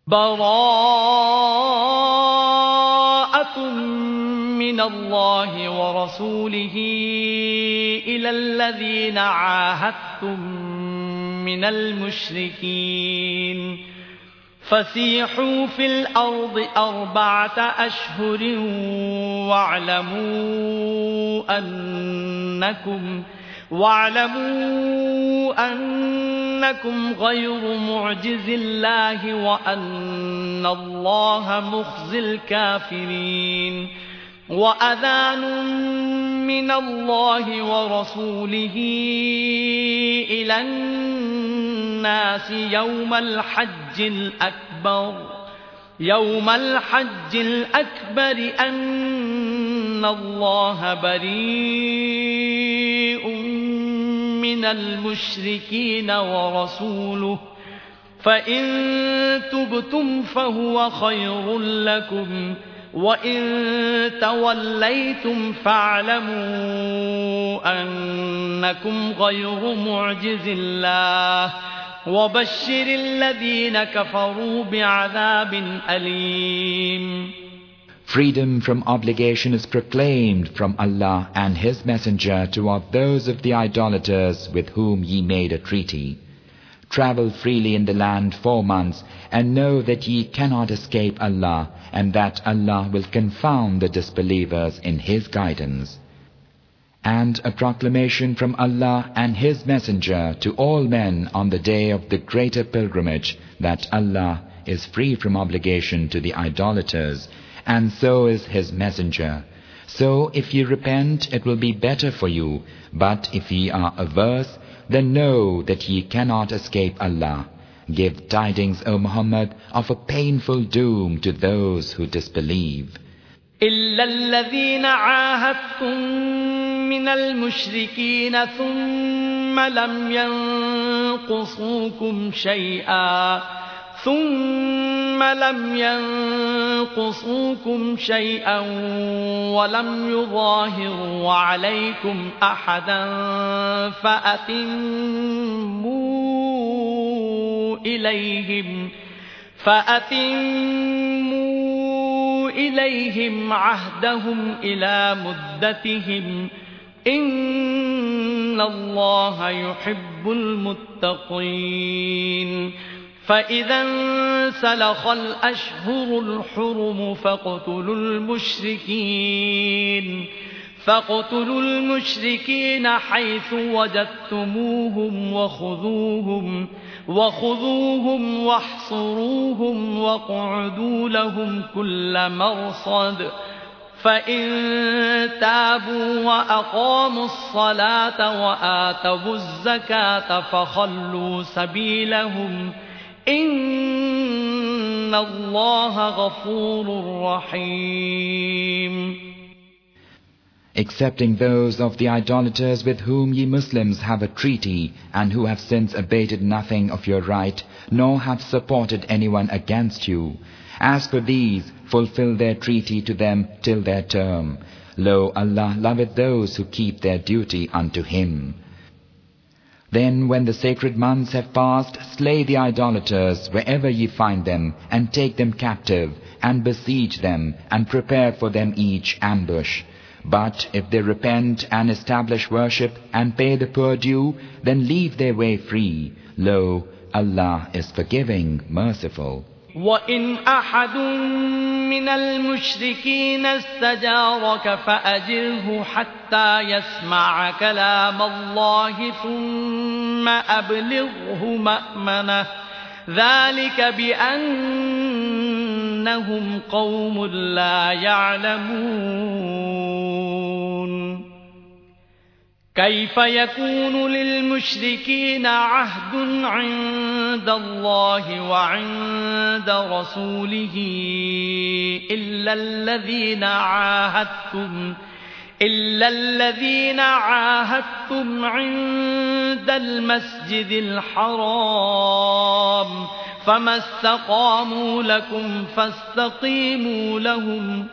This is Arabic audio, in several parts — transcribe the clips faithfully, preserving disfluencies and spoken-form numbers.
براءة من الله ورسوله إلى الذين عاهدتم من المشركين فسيحوا في الأرض أربعة أشهر واعلموا أنكم واعلموا أنكم غير معجز الله وأن الله مخزي الكافرين وأذان من الله ورسوله إلى الناس يوم الحج الأكبر يوم الحج الأكبر أن الله بريء من المشركين ورسوله فإن تبتم فهو خير لكم وإن توليتم فاعلموا أنكم غير معجز الله وبشر الذين كفروا بعذاب أليم. Freedom from obligation is proclaimed from Allah and His Messenger toward those of the idolaters with whom ye made a treaty. Travel freely in the land four months, and know that ye cannot escape Allah, and that Allah will confound the disbelievers in His guidance. And a proclamation from Allah and His Messenger to all men on the day of the greater pilgrimage, that Allah is free from obligation to the idolaters, and so is His Messenger. So if ye repent, it will be better for you, but if ye are averse, then know that ye cannot escape Allah. Give tidings, O Muhammad, of a painful doom to those who disbelieve. إلا الذين عاهدتم من المشركين ثم لم ينقصوكم شيئا ثم لم ينقصوكم شيئا ولم يظاهروا عليكم أحدا فأتموا إليهم فأتموا إليهم عهدهم إلى مدتهم إن الله يحب المتقين. فإذا انسلخ الأشهر الحرم فاقتلوا المشركين فاقتلوا المشركين حيث وجدتموهم وخذوهم وخذوهم واحصروهم واقعدوا لهم كل مرصد فإن تابوا وأقاموا الصلاة وآتوا الزكاة فخلوا سبيلهم إن الله غفور رحيم. Excepting those of the idolaters with whom ye Muslims have a treaty, and who have since abated nothing of your right, nor have supported anyone against you. As for these, fulfill their treaty to them till their term. Lo, Allah loveth those who keep their duty unto Him. Then when the sacred months have passed, slay the idolaters wherever ye find them, and take them captive, and besiege them, and prepare for them each ambush. But if they repent and establish worship, and pay the poor due, then leave their way free. Lo, Allah is forgiving, merciful. وَإِنْ أَحَدٌ مِّنَ الْمُشْرِكِينَ اسْتَجَارَكَ فَأَجِرْهُ حَتَّى يَسْمَعَ كَلَامَ اللَّهِ ثُمَّ أَبْلِغْهُ مَأْمَنَهُ ذَلِكَ بِأَنَّهُمْ قَوْمٌ لَّا يَعْلَمُونَ. كيف يكون للمشركين عهد عند الله وعند رسوله إلا الذين عاهدتم إلا الذين عاهدتم عند المسجد الحرام فما استقاموا لكم فاستقيموا لهم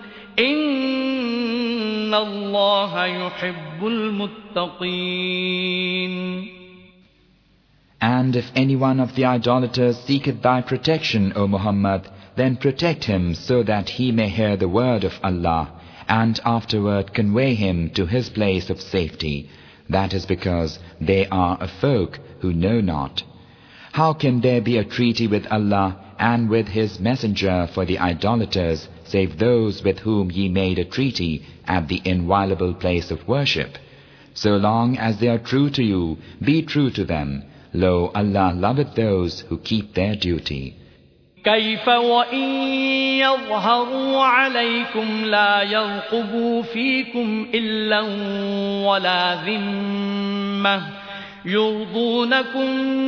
إن الله يحب المتقين. And if any one of the idolaters seeketh thy protection, O Muhammad, then protect him so that he may hear the word of Allah, and afterward convey him to his place of safety. That is because they are a folk who know not. How can there be a treaty with Allah and with His Messenger for the idolaters, save those with whom ye made a treaty at the inviolable place of worship? So long as they are true to you, be true to them. Lo, Allah loveth those who keep their duty. كيف وإن يظهروا عليكم لا يرقبوا فيكم إلا ولا ذمة يرضونكم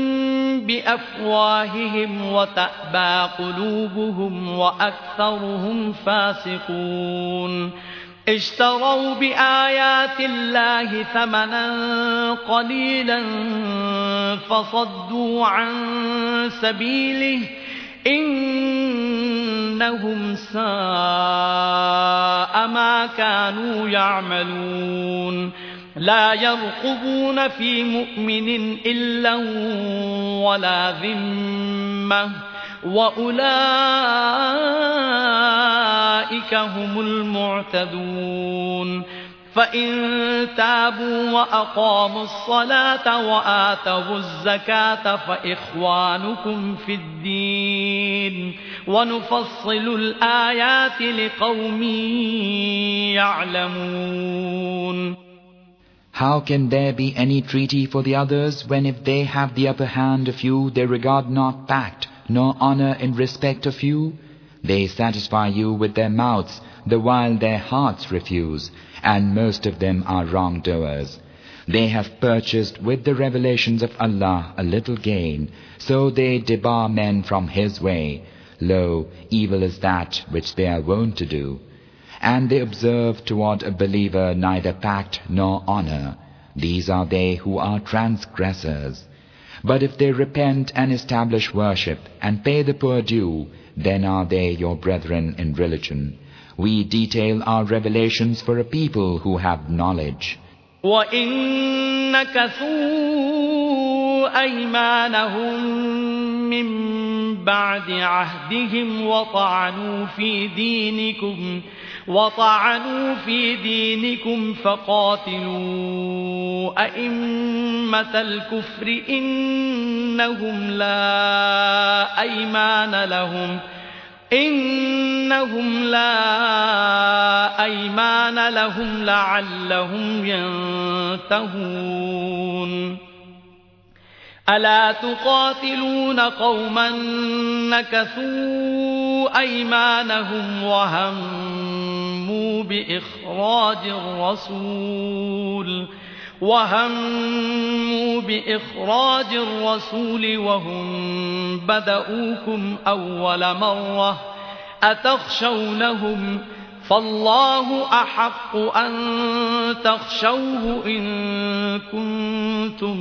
بأفواههم وتأبى قلوبهم وأكثرهم فاسقون اشتروا بآيات الله ثمنا قليلا فصدوا عن سبيله إنهم ساء ما كانوا يعملون لا يرقبون في مؤمن إلا ولا ذمة وأولئك هم المعتدون فإن تابوا وأقاموا الصلاة وآتوا الزكاة فإخوانكم في الدين ونفصل الآيات لقوم يعلمون. How can there be any treaty for the others when if they have the upper hand of you they regard not pact nor honor in respect of you? They satisfy you with their mouths the while their hearts refuse, and most of them are wrongdoers. They have purchased with the revelations of Allah a little gain, so they debar men from His way. Lo, evil is that which they are wont to do. And they observe toward a believer neither pact nor honor. These are they who are transgressors. But if they repent and establish worship and pay the poor due, then are they your brethren in religion. We detail our revelations for a people who have knowledge. وَإِن نَكَثُوا أَيْمَانَهُم مِّن بَعْدِ عَهْدِهِمْ وَطَعَنُوا فِي دِينِكُمْ وَطَعَنُوا فِي دِينِكُمْ فَقَاتِلُوا أَئِمَّةَ الْكُفْرِ إِنَّهُمْ لَا أَيْمَانَ لَهُمْ إنهم لا أيمان لهم لعلهم ينتهون ألا تقاتلون قوما نكثوا أيمانهم وهموا بإخراج الرسول وهموا بإخراج الرسول وهم بدؤوكم أول مرة أتخشونهم فالله أحق أن تخشوه إن كنتم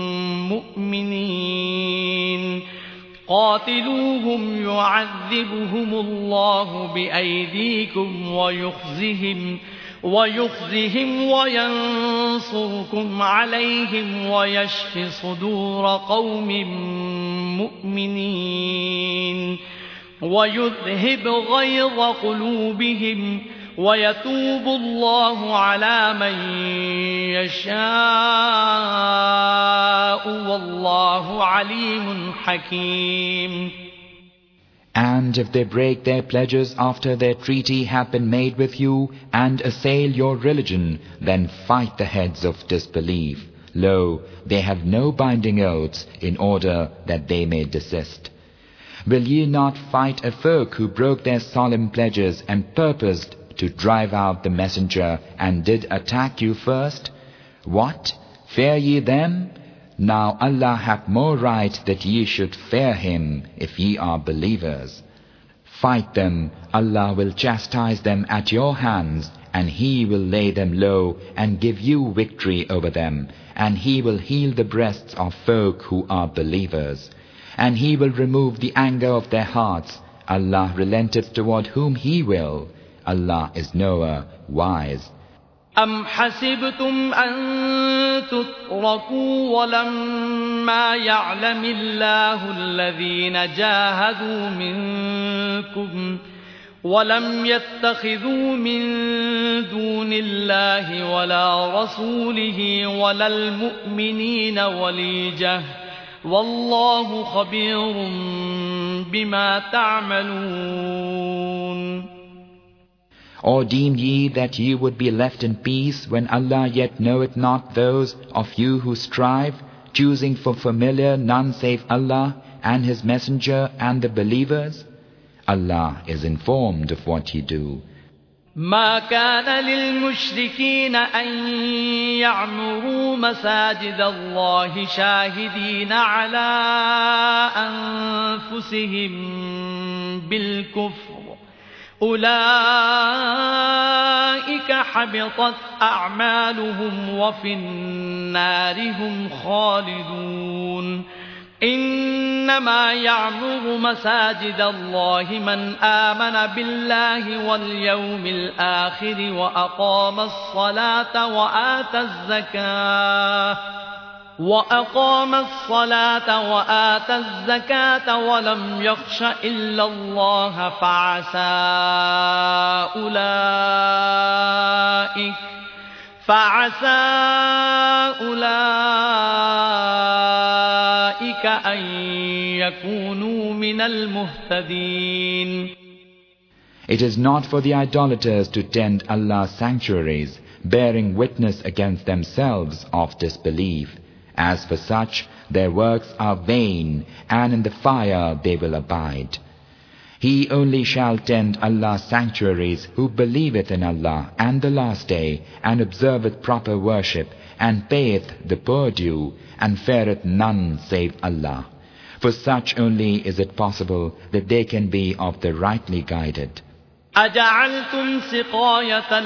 مؤمنين قاتلوهم يعذبهم الله بأيديكم ويخزهم ويخزهم وينصركم عليهم ويشف صدور قوم مؤمنين ويذهب غيظ قلوبهم ويتوب الله على من يشاء والله عليم حكيم. And if they break their pledges after their treaty have been made with you and assail your religion, then fight the heads of disbelief. Lo, they have no binding oaths in order that they may desist. Will ye not fight a folk who broke their solemn pledges and purposed to drive out the messenger and did attack you first? What? Fear ye them? Now Allah hath more right that ye should fear Him if ye are believers. Fight them, Allah will chastise them at your hands, and He will lay them low and give you victory over them, and He will heal the breasts of folk who are believers. And He will remove the anger of their hearts. Allah relenteth toward whom He will. Allah is knower, wise. أم حسبتم أن تتركوا ولما يعلم الله الذين جاهدوا منكم ولم يتخذوا من دون الله ولا رسوله ولا المؤمنين وليجة والله خبير بما تعملون. Or deem ye that ye would be left in peace when Allah yet knoweth not those of you who strive, choosing for familiar none save Allah and His Messenger and the believers? Allah is informed of what ye do. ما كان للمشركين أن يعمروا مساجد الله شاهدين على أنفسهم بالكفر أولئك حبطت أعمالهم وفي النار هم خالدون. إنما يعمر مساجد الله من آمن بالله واليوم الآخر وأقام الصلاة وآتى الزكاة وأقام الصلاة وآتى الزكاة ولم يخش إلا الله فعسى أولئك فعسى أولئك أن يكونوا من المهتدين. It is not for the idolaters to tend Allah's sanctuaries, bearing witness against themselves of disbelief. As for such, their works are vain, and in the fire they will abide. He only shall tend Allah's sanctuaries who believeth in Allah and the last day, and observeth proper worship, and payeth the poor due, and feareth none save Allah. For such only is it possible that they can be of the rightly guided. أجعلتم سقاية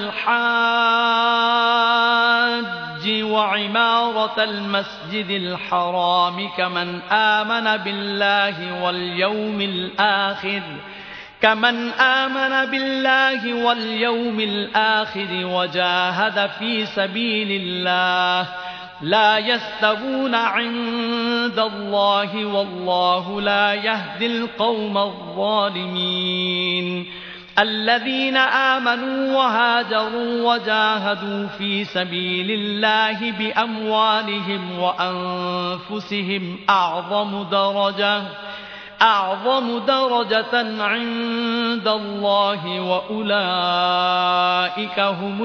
الحاج وعمارة المسجد الحرام كمن آمن بالله واليوم الآخر كمن آمن بالله واليوم الآخر وجاهد في سبيل الله لا يستوون عند الله والله لا يهدي القوم الظالمين. الذين آمنوا وهاجروا وجاهدوا في سبيل الله بأموالهم وأنفسهم أعظم درجة أعظم درجة عند الله وأولئك هم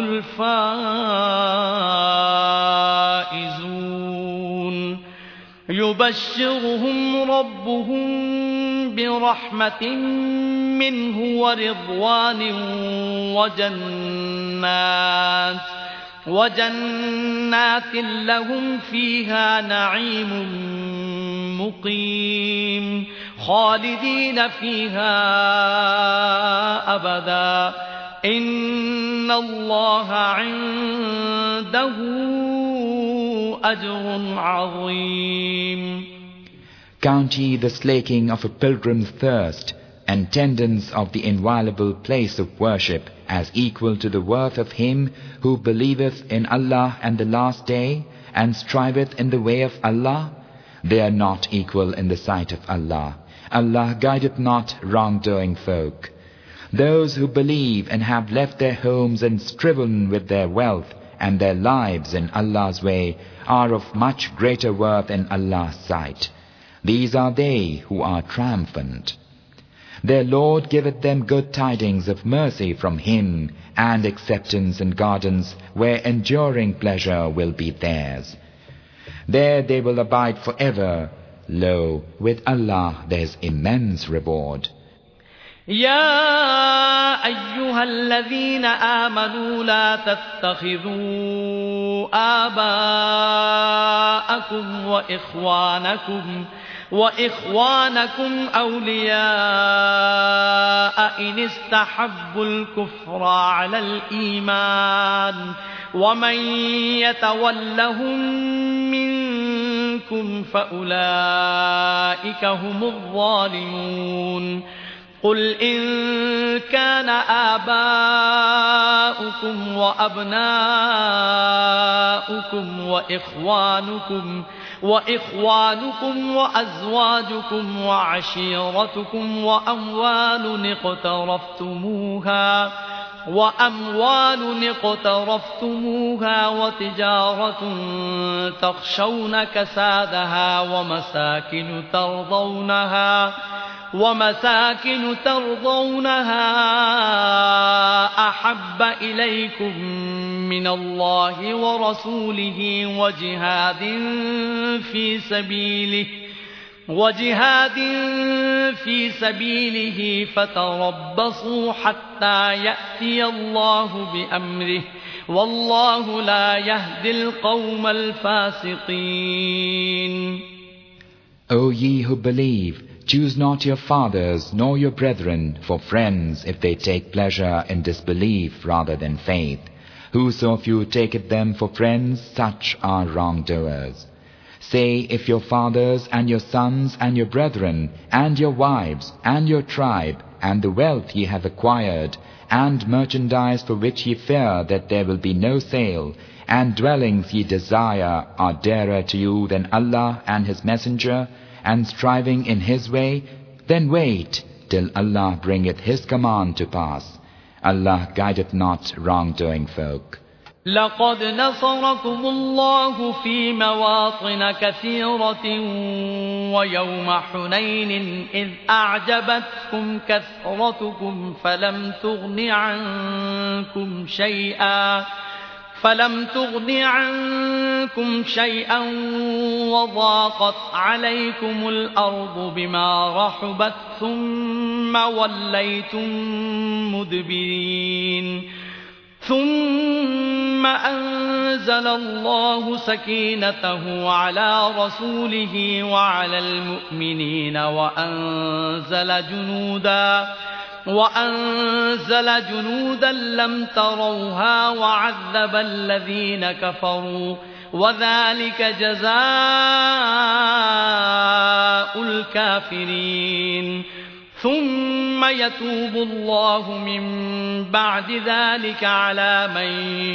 الفائزون. يبشرهم ربهم برحمة منه ورضوان وجنات وجنات لهم فيها نعيم مقيم خالدين فيها أبدا إن الله عنده أجر عظيم. Count ye the slaking of a pilgrim's thirst and tendance of the inviolable place of worship as equal to the worth of him who believeth in Allah and the last day and striveth in the way of Allah? They are not equal in the sight of Allah. Allah guideth not wrongdoing folk. Those who believe and have left their homes and striven with their wealth and their lives in Allah's way are of much greater worth in Allah's sight. These are they who are triumphant. Their Lord giveth them good tidings of mercy from Him and acceptance in gardens where enduring pleasure will be theirs. There they will abide forever. Lo, with Allah there is immense reward. يا أيها الذين آمنوا لا تتخذوا آباءكم وإخوانكم وإخوانكم أولياء إن استحبوا الكفر على الإيمان ومن يتولهم منكم فأولئك هم الظالمون. قل إن كان آباؤكم وأبناؤكم وإخوانكم وإخوانكم وأزواجكم وعشيرتكم وأموال اقترفتموها وأموال اقترفتموها وتجارة تخشون كسادها ومساكن ترضونها ومساكن ترضونها أحب إليكم من الله ورسوله وجهاد في سبيله وجهاد في سبيله فتربصوا حتى يأتي الله بأمره والله لا يهدي القوم الفاسقين. O ye who believe, choose not your fathers nor your brethren for friends if they take pleasure in disbelief rather than faith. Whoso of you taketh them for friends, such are wrongdoers. Say, if your fathers and your sons and your brethren and your wives and your tribe and the wealth ye have acquired and merchandise for which ye fear that there will be no sale and dwellings ye desire are dearer to you than Allah and His Messenger and striving in His way, then wait till Allah bringeth His command to pass. Allah guideth not wrongdoing folk. لقد نصركم الله في مواطن كثيرة ويوم حنين إذ أعجبتكم كثرتكم فلم تغن عنكم شيئا فلم تغن عنكم شيئا وضاقت عليكم الأرض بما رحبت ثم وليتم مدبرين ثم أنزل الله سكينته على رسوله وعلى المؤمنين وأنزل جنودا وأنزل جنودا لم تروها وعذب الذين كفروا وذلك جزاء الكافرين ثم يتوب الله من بعد ذلك على من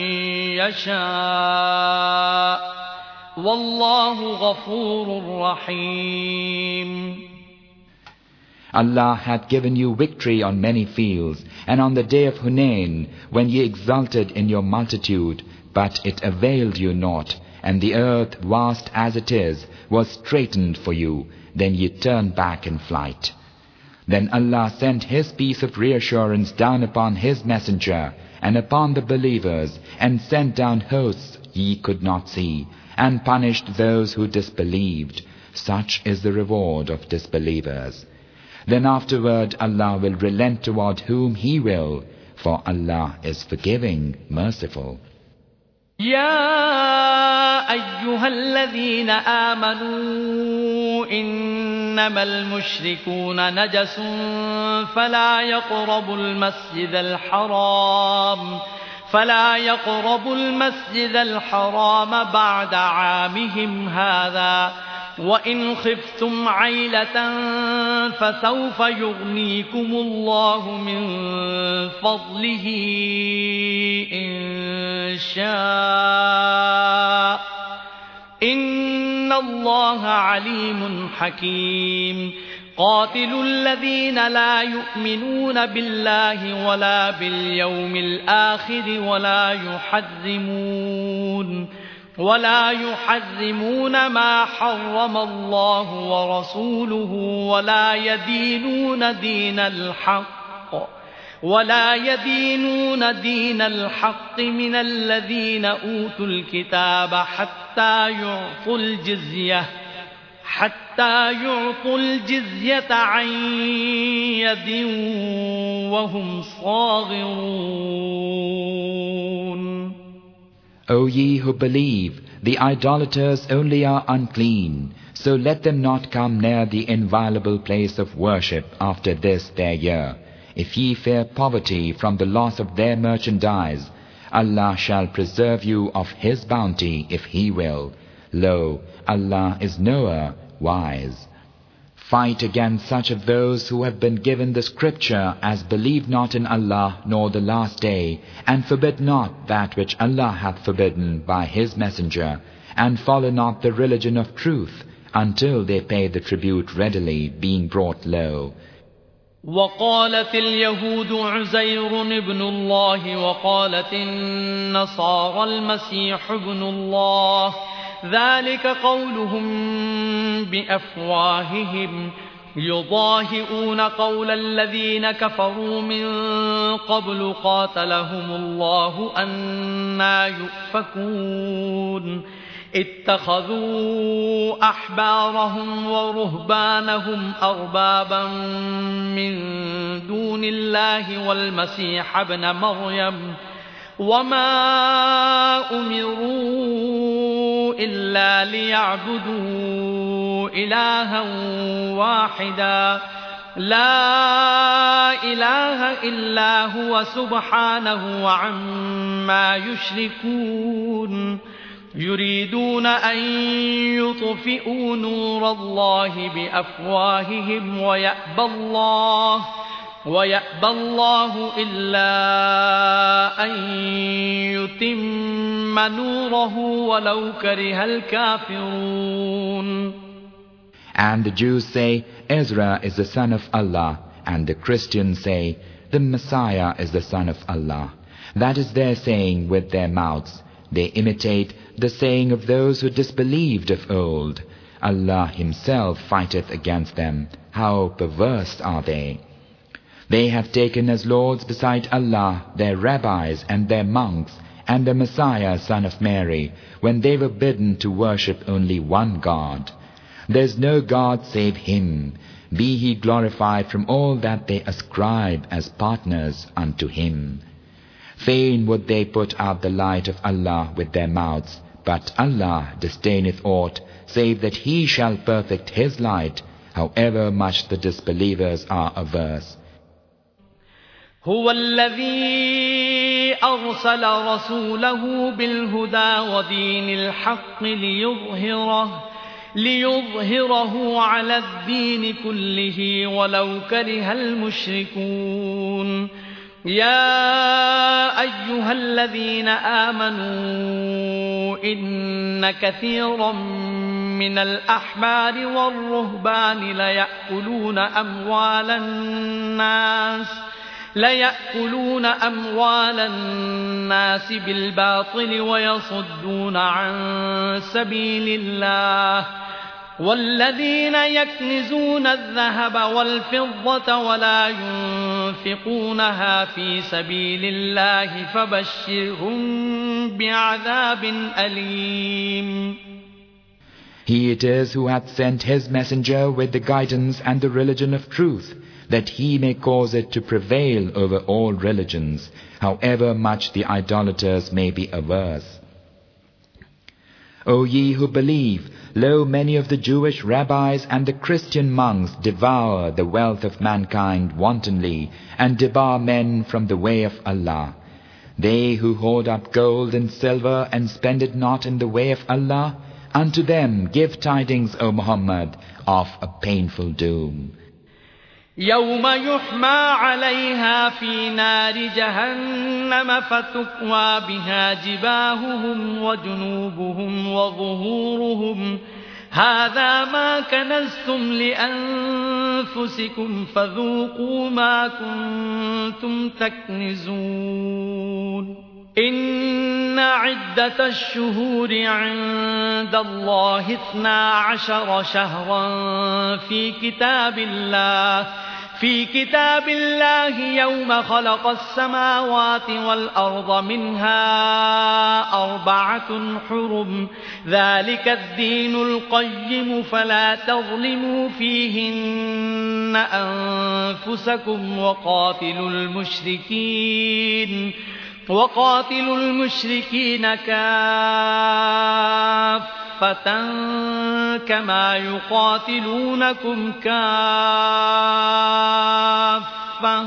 يشاء والله غفور رحيم. Allah hath given you victory on many fields, and on the day of Hunain, when ye exulted in your multitude, but it availed you naught, and the earth, vast as it is, was straitened for you, then ye turned back in flight. Then Allah sent His peace of reassurance down upon His messenger and upon the believers, and sent down hosts ye could not see, and punished those who disbelieved. Such is the reward of disbelievers. Then afterward Allah will relent toward whom He will, for Allah is forgiving, merciful. يا أيها الذين آمنوا إنما المشركون نجس فلا يقربوا المسجد الحرام فلا يقربوا المسجد الحرام بعد عامهم هذا وإن خفتم عيلة فسوف يغنيكم الله من فضله إن شاء إن الله عليم حكيم. قاتلوا الذين لا يؤمنون بالله ولا باليوم الآخر ولا يحرمون ولا يحرمون ما حرم الله ورسوله ولا يدينون دين الحق ولا يدينون دين الحق من الذين أوتوا الكتاب حتى يعطوا الجزية حتى يعطوا الجزية عن يد وهم صاغرون. O ye who believe, the idolaters only are unclean, so let them not come near the inviolable place of worship after this their year. If ye fear poverty from the loss of their merchandise, Allah shall preserve you of His bounty if He will. Lo, Allah is knower, wise. Fight against such of those who have been given the scripture as believe not in Allah nor the last day, and forbid not that which Allah hath forbidden by His messenger, and follow not the religion of truth, until they pay the tribute readily, being brought low. وقالت اليهود عزير ابن الله وقالت النصارى المسيح ابن الله ذلك قولهم بأفواههم يضاهئون قول الذين كفروا من قبل قاتلهم الله أنى يؤفكون اتخذوا أحبارهم ورهبانهم أربابا من دون الله والمسيح ابن مريم وما أمروا إلا ليعبدوا إلها واحدا لا إله إلا هو سبحانه عما يشركون يريدون أن يطفئوا نور الله بأفواههم ويأبى الله ويأبى الله إلا أن يتم نوره ولو كره الكافرون. And the Jews say, Ezra is the son of Allah, and the Christians say, the Messiah is the son of Allah. That is their saying with their mouths. They imitate the saying of those who disbelieved of old. Allah Himself fighteth against them. How perverse are they! They have taken as lords beside Allah their rabbis and their monks and the Messiah son of Mary, when they were bidden to worship only one God. There is no God save Him. Be He glorified from all that they ascribe as partners unto Him. Fain would they put out the light of Allah with their mouths, but Allah disdaineth aught, save that He shall perfect His light, however much the disbelievers are averse. هو الذي أرسل رسوله بالهدى ودين الحق ليظهره ليظهره على الدين كله ولو كره المشركون. يا أيها الذين آمنوا إن كثيرا من الأحبار والرهبان ليأكلون أموال الناس ليأكلون أموال الناس بالباطل ويصدون عن سبيل الله والذين يكنزون الذهب والفضة ولا ينفقونها في سبيل الله فبشرهم بعذاب أليم. He it is who hath sent His messenger with the guidance and the religion of truth, that He may cause it to prevail over all religions, however much the idolaters may be averse. O ye who believe, lo, many of the Jewish rabbis and the Christian monks devour the wealth of mankind wantonly, and debar men from the way of Allah. They who hoard up gold and silver and spend it not in the way of Allah, unto them give tidings, O Muhammad, of a painful doom. يوم يحمى عليها في نار جهنم فتكوى بها جباههم وجنوبهم وظهورهم هذا ما كنزتم لأنفسكم فذوقوا ما كنتم تكنزون. إن عدة الشهور عند الله اثنا عشر شهرا في كتاب الله في كتاب الله يوم خلق السماوات والأرض منها أربعة حرم ذلك الدين القيم فلا تظلموا فيهن أنفسكم وقاتلوا المشركين وقاتلوا المشركين كافة كما يقاتلونكم كافة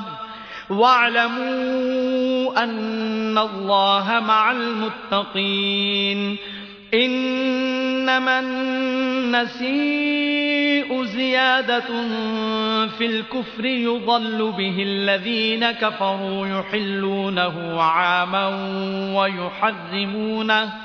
واعلموا أن الله مع المتقين. إن إنما النسيء زيادة في الكفر يضل به الذين كفروا يحلونه عاما ويحرمونه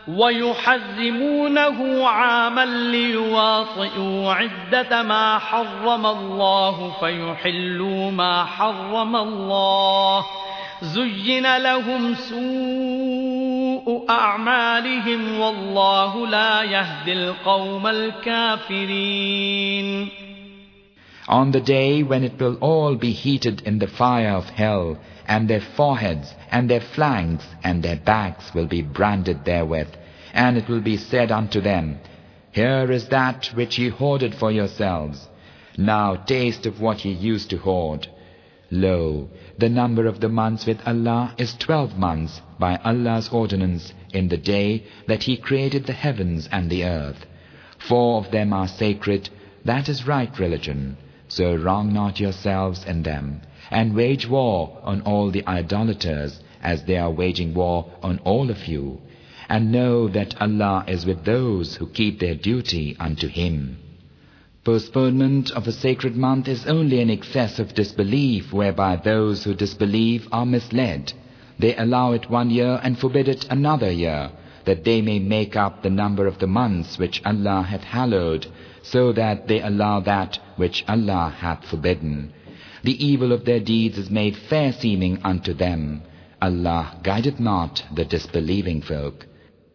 ويحرمونه عاما ليواطئوا عدة ما حرم الله فيحلوا ما حرم الله زين لهم سوء أعمالهم والله لا يهدي القوم الكافرين. On the day when it will all be heated in the fire of hell, and their foreheads and their flanks and their backs will be branded therewith, and it will be said unto them, Here is that which ye hoarded for yourselves. Now taste of what ye used to hoard. Lo, the number of the months with Allah is twelve months by Allah's ordinance in the day that He created the heavens and the earth. Four of them are sacred, that is right religion. So wrong not yourselves in them, and wage war on all the idolaters as they are waging war on all of you. And know that Allah is with those who keep their duty unto Him. Postponement of a sacred month is only an excess of disbelief whereby those who disbelieve are misled. They allow it one year and forbid it another year, that they may make up the number of the months which Allah hath hallowed, so that they allow that which Allah hath forbidden. The evil of their deeds is made fair seeming unto them. Allah guideth not the disbelieving folk.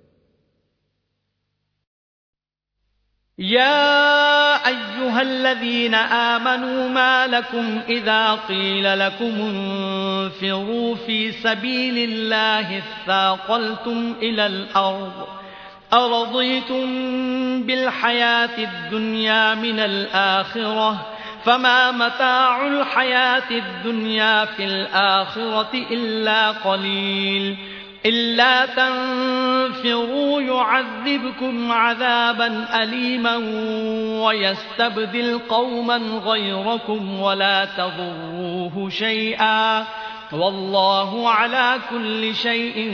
يا أيها الذين آمنوا ما لكم إذا قيل لكم انفروا في سبيل الله اثاقلتم إلى الأرض أرضيتم بالحياة الدنيا من الآخرة فما متاع الحياة الدنيا في الآخرة إلا قليل إلا تنفروا يعذبكم عذابا أليما ويستبدل قوما غيركم ولا تضروه شيئا والله على كل شيء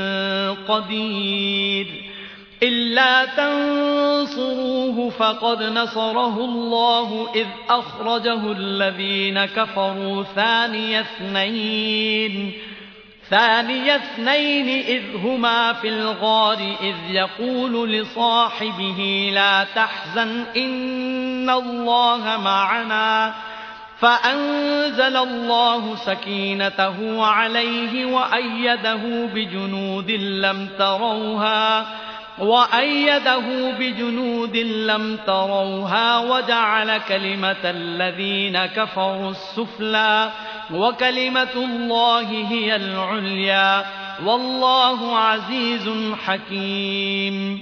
قدير إلا تنصروه فقد نصره الله إذ أخرجه الذين كفروا ثاني اثنين ثاني اثنين إذ هما في الغار إذ يقول لصاحبه لا تحزن إن الله معنا فأنزل الله سكينته عليه وأيده بجنود لم تروها وأيده بجنود لم تروها وجعل كلمة الذين كفروا السفلى وكلمة الله هي العليا والله عزيز حكيم.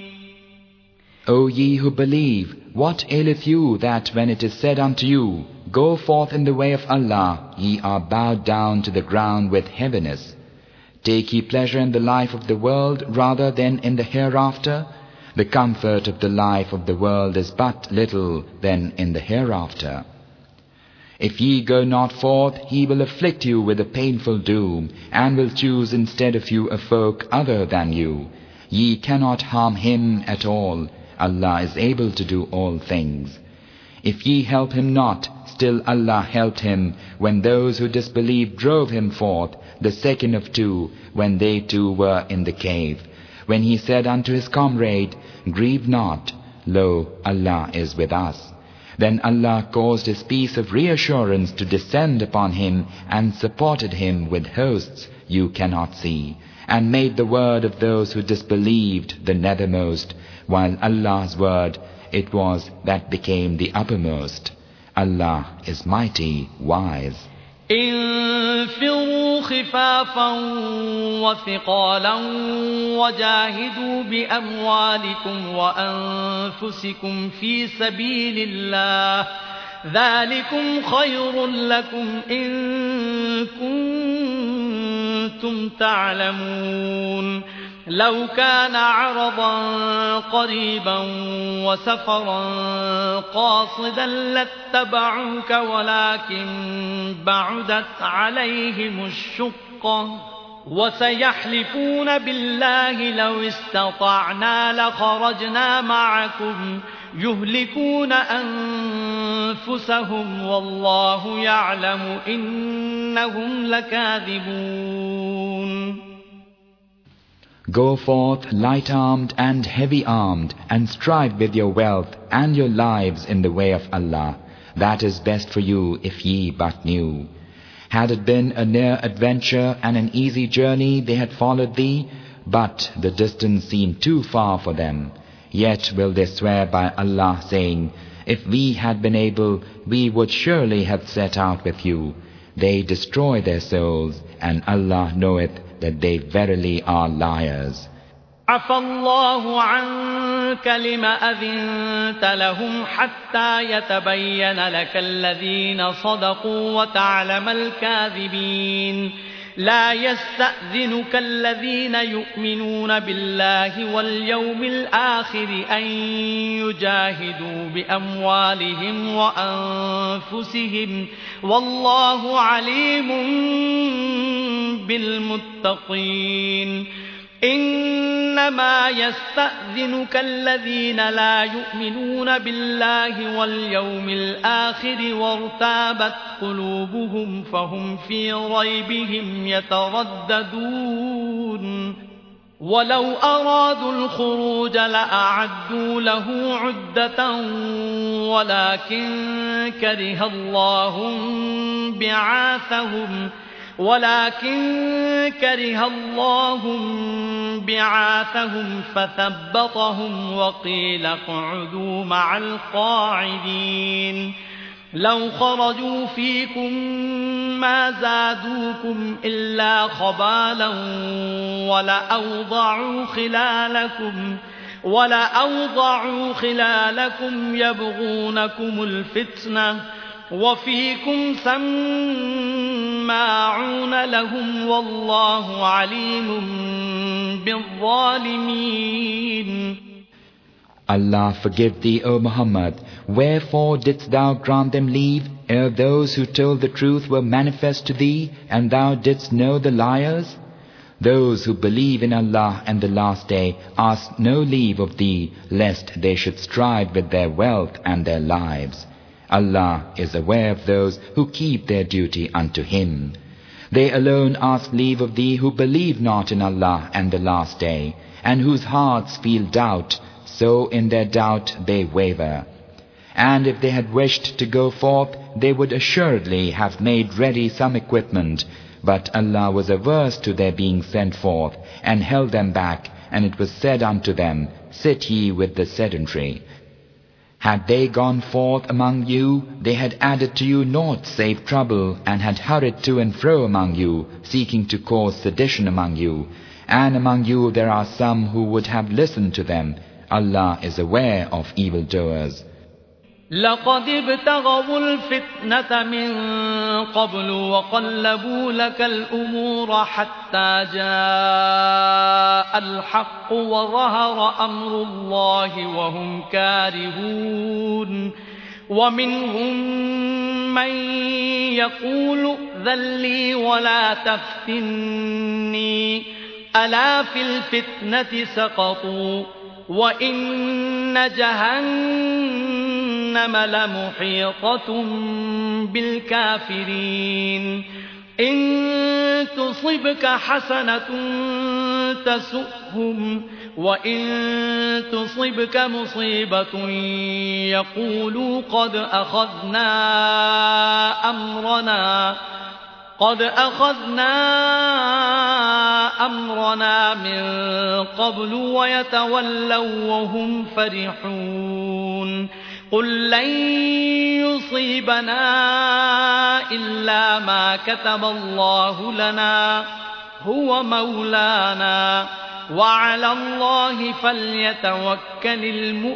O ye who believe, what aileth you that when it is said unto you, Go forth in the way of Allah, ye are bowed down to the ground with heaviness? Take ye pleasure in the life of the world rather than in the hereafter? The comfort of the life of the world is but little than in the hereafter. If ye go not forth, He will afflict you with a painful doom, and will choose instead of you a folk other than you. Ye cannot harm Him at all. Allah is able to do all things. If ye help Him not, still Allah helped Him when those who disbelieved drove Him forth, the second of two, when they two were in the cave. When He said unto His comrade, Grieve not, lo, Allah is with us. Then Allah caused His peace of reassurance to descend upon Him and supported Him with hosts you cannot see, and made the word of those who disbelieved the nethermost, while Allah's word it was that became the uppermost. Allah is mighty, wise. انفروا خفافا وثقالا وجاهدوا بأموالكم وأنفسكم في سبيل الله ذلكم خير لكم إن كنتم تعلمون لو كان عرضا قريبا وسفرا قاصدا لاتبعوك ولكن بعدت عليهم الشقة وسيحلفون بالله لو استطعنا لخرجنا معكم يهلكون أنفسهم والله يعلم إنهم لكاذبون. Go forth light-armed and heavy-armed, and strive with your wealth and your lives in the way of Allah. That is best for you if ye but knew. Had it been a near adventure and an easy journey, they had followed thee, but the distance seemed too far for them. Yet will they swear by Allah, saying, if we had been able, we would surely have set out with you. They destroy their souls, and Allah knoweth that they verily are liars. عفى الله عنك لم أذنت لهم حتى يتبين لك الذين صدقوا وتعلم الكاذبين. لا يستأذنك الذين يؤمنون بالله واليوم الآخر أن يجاهدوا بأموالهم وأنفسهم والله عليم بالمتقين. إنما يستأذنك الذين لا يؤمنون بالله واليوم الآخر وارتابت قلوبهم فهم في ريبهم يترددون. ولو أرادوا الخروج لأعدوا له عدة ولكن كره الله بعاثهم ولكن كره الله بعاثهم فثبطهم وقيل اقعدوا مع القاعدين. لو خرجوا فيكم ما زادوكم إلا خبالا ولأوضعوا خلالكم ولأوضعوا خلالكم يبغونكم الفتنة وفيكم سماعون لهم والله عليم بالظالمين. Allah forgive thee, O Muhammad. Wherefore didst thou grant them leave, ere those who told the truth were manifest to thee, and thou didst know the liars? Those who believe in Allah and the last day ask no leave of thee, lest they should strive with their wealth and their lives. Allah is aware of those who keep their duty unto Him. They alone ask leave of thee who believe not in Allah and the last day, and whose hearts feel doubt, so in their doubt they waver. And if they had wished to go forth, they would assuredly have made ready some equipment, but Allah was averse to their being sent forth, and held them back, and it was said unto them, sit ye with the sedentary. Had they gone forth among you, they had added to you naught save trouble, and had hurried to and fro among you, seeking to cause sedition among you. And among you there are some who would have listened to them. Allah is aware of evildoers. لقد ابتغوا الفتنة من قبل وقلبوا لك الأمور حتى جاء الحق وظهر أمر الله وهم كارهون. ومنهم من يقول ائذن لي ولا تفتني ألا في الفتنة سقطوا وإن جهنم لمحيطة بالكافرين. إن تصبك حسنة تسؤهم وإن تصبك مصيبة يقولوا قد أخذنا أمرنا قد أخذنا أمرنا من قبل ويتولوا وهم فرحون. قل لن يصيبنا إلا ما كتب الله لنا هو مولانا وعلى الله فليتوكل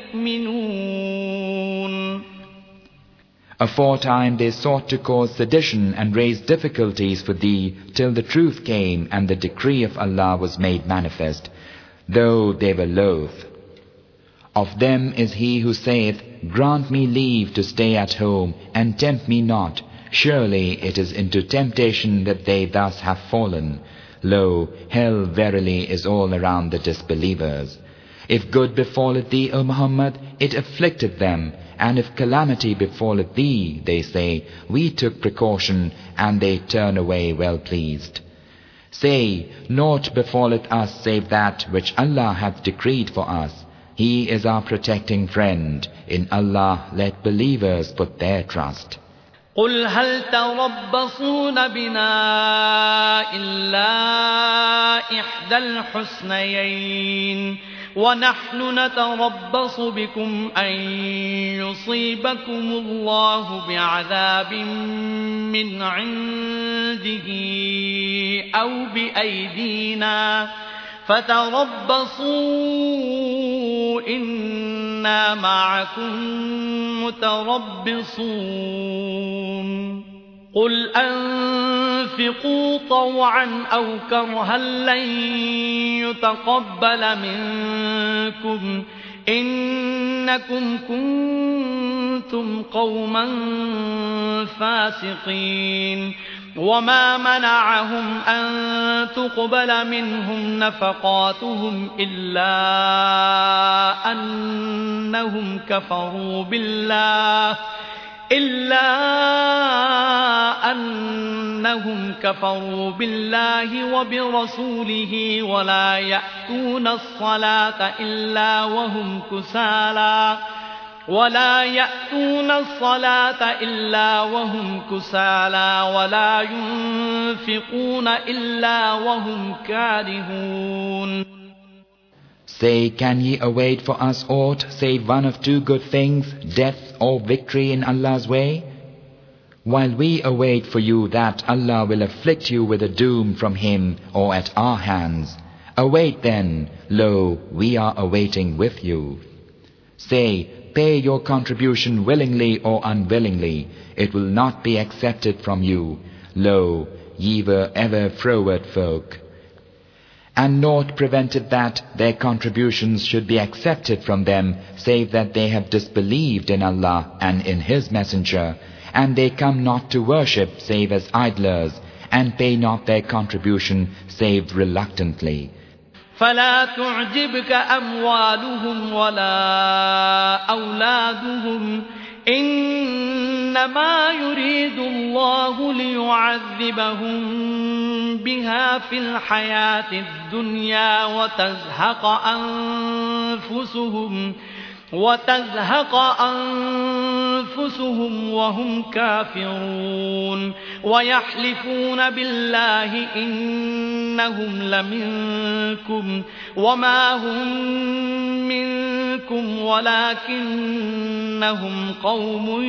المؤمنون. Aforetime they sought to cause sedition and raise difficulties for thee till the truth came and the decree of Allah was made manifest, though they were loath. Of them is he who saith, grant me leave to stay at home and tempt me not. Surely it is into temptation that they thus have fallen. Lo, hell verily is all around the disbelievers. If good befalleth thee, O Muhammad, it afflicteth them, and if calamity befalleth thee, they say, we took precaution, and they turn away well pleased. Say, naught befalleth us save that which Allah hath decreed for us. He is our protecting friend. In Allah let believers put their trust. قل هل تربصون بنا إلا إحدى الحسنيين ونحن نتربص بكم أن يصيبكم الله بعذاب من عنده أو بأيدينا فتربصوا إنا معكم متربصون قل أنفقوا طوعا أو كرها لن يتقبل منكم إنكم كنتم قوما فاسقين وما منعهم أن تقبل منهم نفقاتهم إلا أنهم كفروا بالله إلا أنهم كفروا بالله وبرسوله ولا يأتون الصلاة إلا وهم كسالى ولا يأتون الصلاة إلا وهم كسالى ولا ينفقون إلا وهم كارهون. Say, can ye await for us aught save one of two good things, death or victory in Allah's way? While we await for you that Allah will afflict you with a doom from Him or at our hands, await then, lo, we are awaiting with you. Say, pay your contribution willingly or unwillingly, it will not be accepted from you. Lo, ye were ever froward folk. And naught prevented that their contributions should be accepted from them, save that they have disbelieved in Allah and in His Messenger, and they come not to worship save as idlers, and pay not their contribution save reluctantly. فلا تعجبك أموالهم ولا أولادهم إنما يريد الله ليعذبهم بها في الحياة الدنيا وتزهق أنفسهم وتزهق أنفسهم وهم كافرون ويحلفون بالله إنهم لمنكم وما هم منكم ولكنهم قوم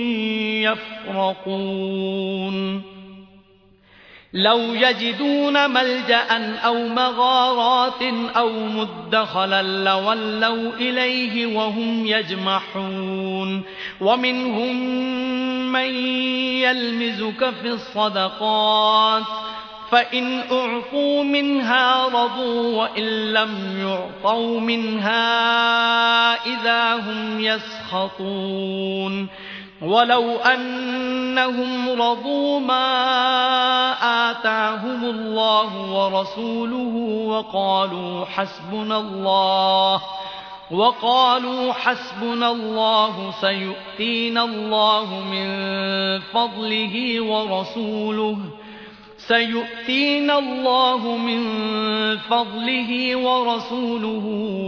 يفرقون. لو يجدون ملجأ أو مغارات أو مدخلا لولوا إليه وهم يجمحون ومنهم من يلمزك في الصدقات فإن أعطوا منها رضوا وإن لم يعطوا منها إذا هم يسخطون. ولو أنهم رضوا ما آتاهم الله ورسوله وقالوا حسبنا الله وقالوا حسبنا الله سيؤتينا الله من فضله ورسوله سيؤتينا الله من فضله ورسوله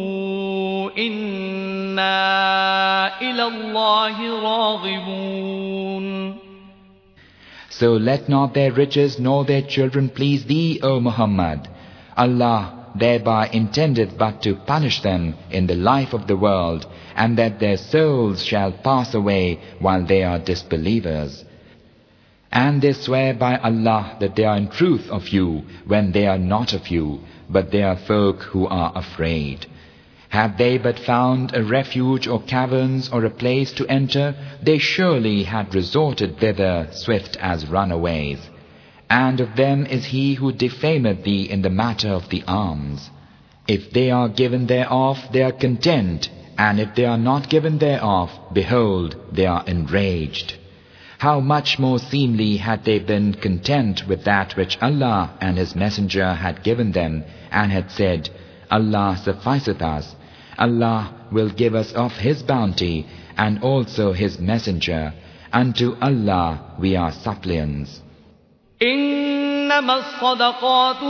إنا إلى الله راغبون. So let not their riches nor their children please thee, O Muhammad. Allah thereby intendeth but to punish them in the life of the world, and that their souls shall pass away while they are disbelievers. And they swear by Allah that they are in truth of you when they are not of you, but they are folk who are afraid. Had they but found a refuge or caverns or a place to enter, they surely had resorted thither swift as runaways. And of them is he who defameth thee in the matter of the alms. If they are given thereof, they are content, and if they are not given thereof, behold, they are enraged. how much more seemly had they been content with that which Allah and His Messenger had given them, and had said, Allah sufficeth us, Allah will give us of His bounty, and also His Messenger. Unto Allah we are suppliants. إنما الصدقات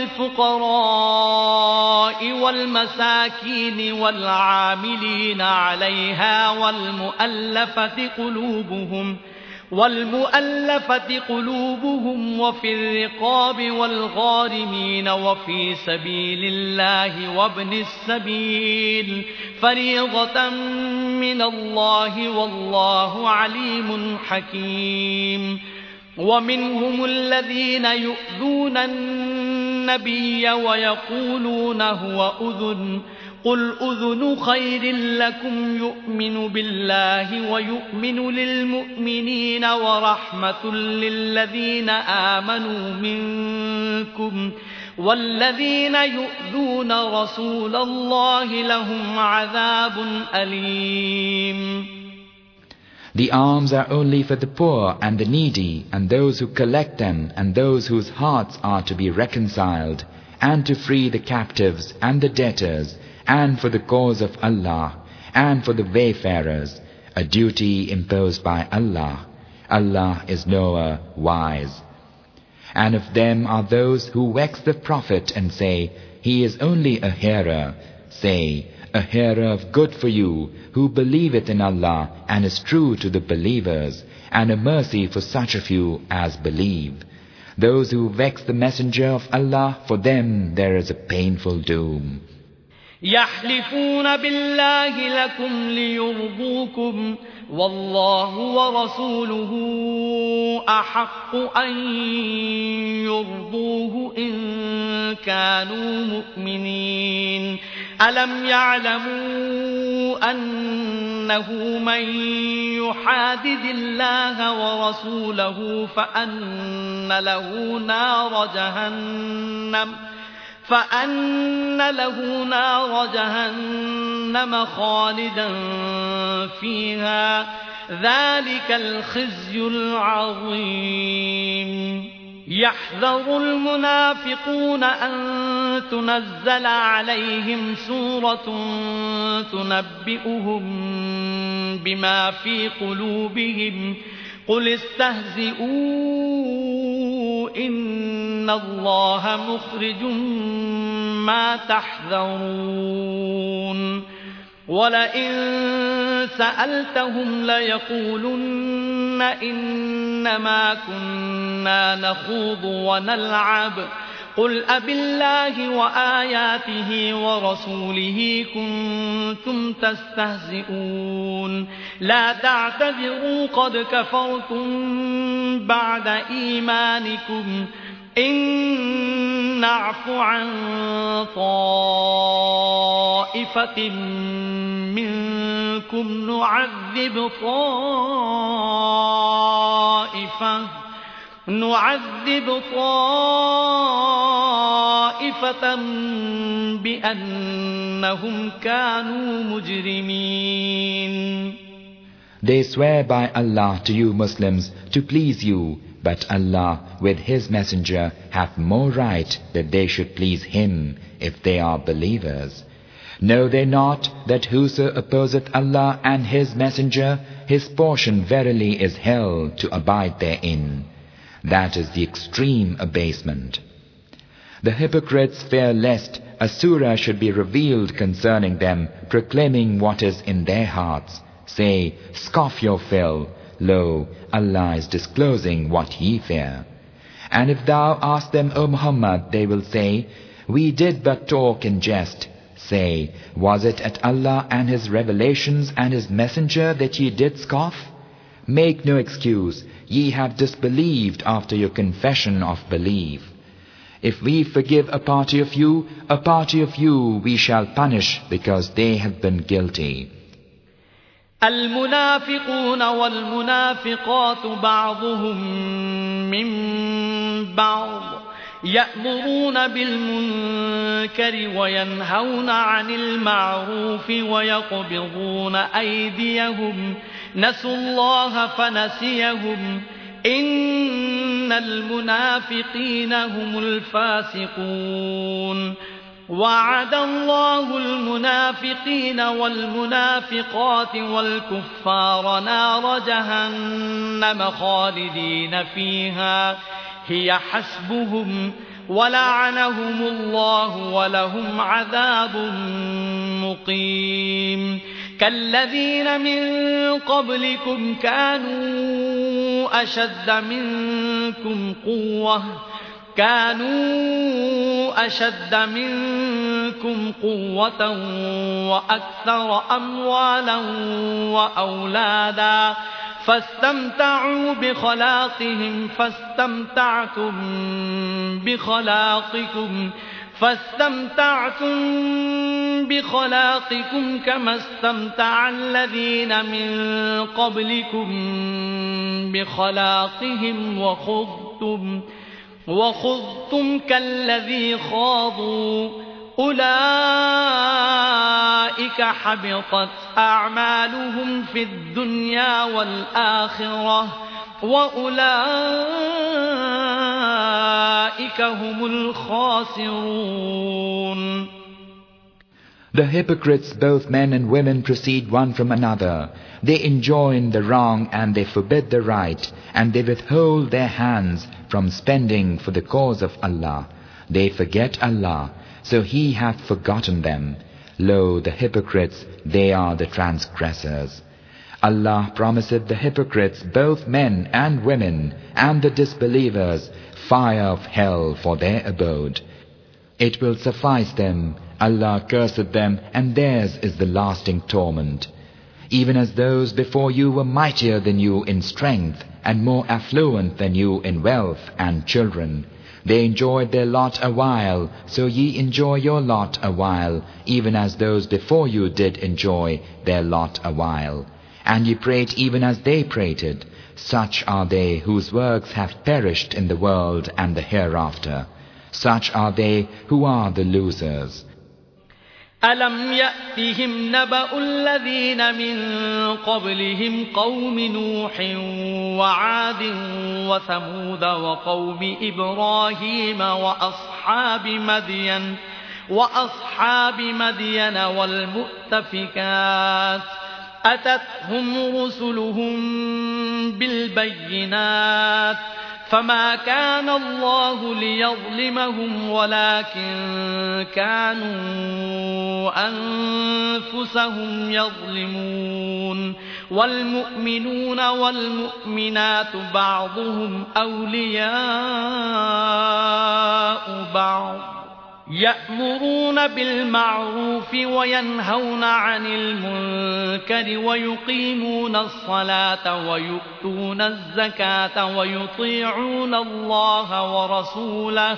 للفقراء والمساكين والعاملين عليها والمؤلفة قلوبهم والمؤلفة قلوبهم وفي الرقاب والغارمين وفي سبيل الله وابن السبيل فريضة من الله والله عليم حكيم. ومنهم الذين يؤذون النبي ويقولون هو أذن قل أذن خير لكم يؤمن بالله ويؤمن للمؤمنين ورحمة للذين آمنوا منكم والذين يؤذون رسول الله لهم عذاب أليم. The alms are only for the poor and the needy, and those who collect them, and those whose hearts are to be reconciled, and to free the captives and the debtors, and for the cause of Allah, and for the wayfarers, a duty imposed by Allah. Allah is knower, wise. And of them are those who vex the Prophet and say, he is only a hearer. Say, a hearer of good for you, who believeth in Allah and is true to the believers, and a mercy for such of you as believe. Those who vex the Messenger of Allah, for them there is a painful doom. يحلفون بالله لكم ليرضوكم والله ورسوله أحق أن يرضوه إن كانوا مؤمنين. ألم يعلموا أنه من يحادد الله ورسوله فأن له نار جهنم فأن له نار جهنم خالدا فيها ذلك الخزي العظيم. يحذر المنافقون أن تنزل عليهم سورة تنبئهم بما في قلوبهم قل استهزئوا إن الله مخرج ما تحذرون. ولئن سألتهم ليقولن إنما كنا نخوض ونلعب قل أبالله وآياته ورسوله كنتم تستهزئون. لا تعتذروا قد كفرتم بعد إيمانكم إن نعف عن طائفة منكم نعذب طائفة نعذب طائفة بأنهم كانوا مجرمين. They swear by Allah to you Muslims to please you, but Allah with His Messenger hath more right that they should please Him if they are believers. Know they not that whoso opposeth Allah and His Messenger, his portion verily is hell to abide therein. That is the extreme abasement. The hypocrites fear lest a surah should be revealed concerning them, proclaiming what is in their hearts. Say, scoff your fill. Lo, Allah is disclosing what ye fear. And if thou ask them, O Muhammad, they will say, we did but talk in jest. Say, was it at Allah and His revelations and His Messenger that ye did scoff? Make no excuse, ye have disbelieved after your confession of belief. If we forgive a party of you, a party of you we shall punish because they have been guilty. المنافقون والمنافقات بعضهم من بعض يأمرون بالمنكر وينهون عن المعروف ويقبضون أيديهم نسوا الله فنسيهم إن المنافقين هم الفاسقون وعد الله المنافقين والمنافقات والكفار نار جهنم خالدين فيها هي حسبهم ولعنهم الله ولهم عذاب مقيم كالذين من قبلكم كانوا أشد منكم قوة كانوا أشد منكم قوة وأكثر أموالا وأولادا فاستمتعوا بخلاقهم فاستمتعتم بخلاقكم فاستمتعتم بخلاقكم كما استمتع الذين من قبلكم بخلاقهم وخضتم وخضتم كالذي خاضوا أولئك حبطت أعمالهم في الدنيا والآخرة وأولئك هم الخاسرون. The hypocrites, both men and women, proceed one from another. They enjoin the wrong and they forbid the right, and they withhold their hands from spending for the cause of Allah. They forget Allah, so He hath forgotten them. Lo, the hypocrites, they are the transgressors. Allah promiseth the hypocrites, both men and women, and the disbelievers, fire of hell for their abode. It will suffice them. Allah curseth them, and theirs is the lasting torment. Even as those before you were mightier than you in strength, and more affluent than you in wealth and children. They enjoyed their lot a while, so ye enjoy your lot a while, even as those before you did enjoy their lot a while. And ye prate even as they prated. Such are they whose works have perished in the world and the hereafter. Such are they who are the losers. ألم يأتهم نبأ الذين من قبلهم قوم نوح وعاد وثمود وقوم إبراهيم وأصحاب مدين وأصحاب مدين والمؤتفكات أتتهم رسلهم بالبينات فما كان الله ليظلمهم ولكن كانوا أنفسهم يظلمون والمؤمنون والمؤمنات بعضهم أولياء بعض يأمرون بالمعروف وينهون عن المنكر ويقيمون الصلاة ويؤتون الزكاة ويطيعون الله ورسوله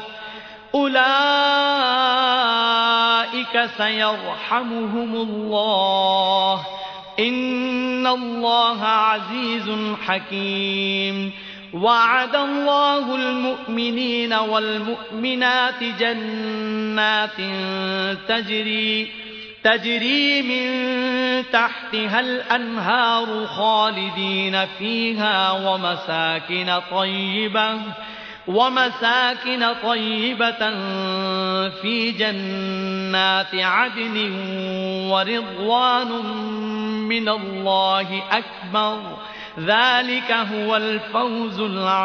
أولئك سيرحمهم الله إن الله عزيز حكيم. وعد الله المؤمنين والمؤمنات جنات تجري تجري من تحتها الأنهار خالدين فيها ومساكن طيبة ومساكن طيبة في جنات عدن ورضوان من الله أكبر ذلك هو الفوز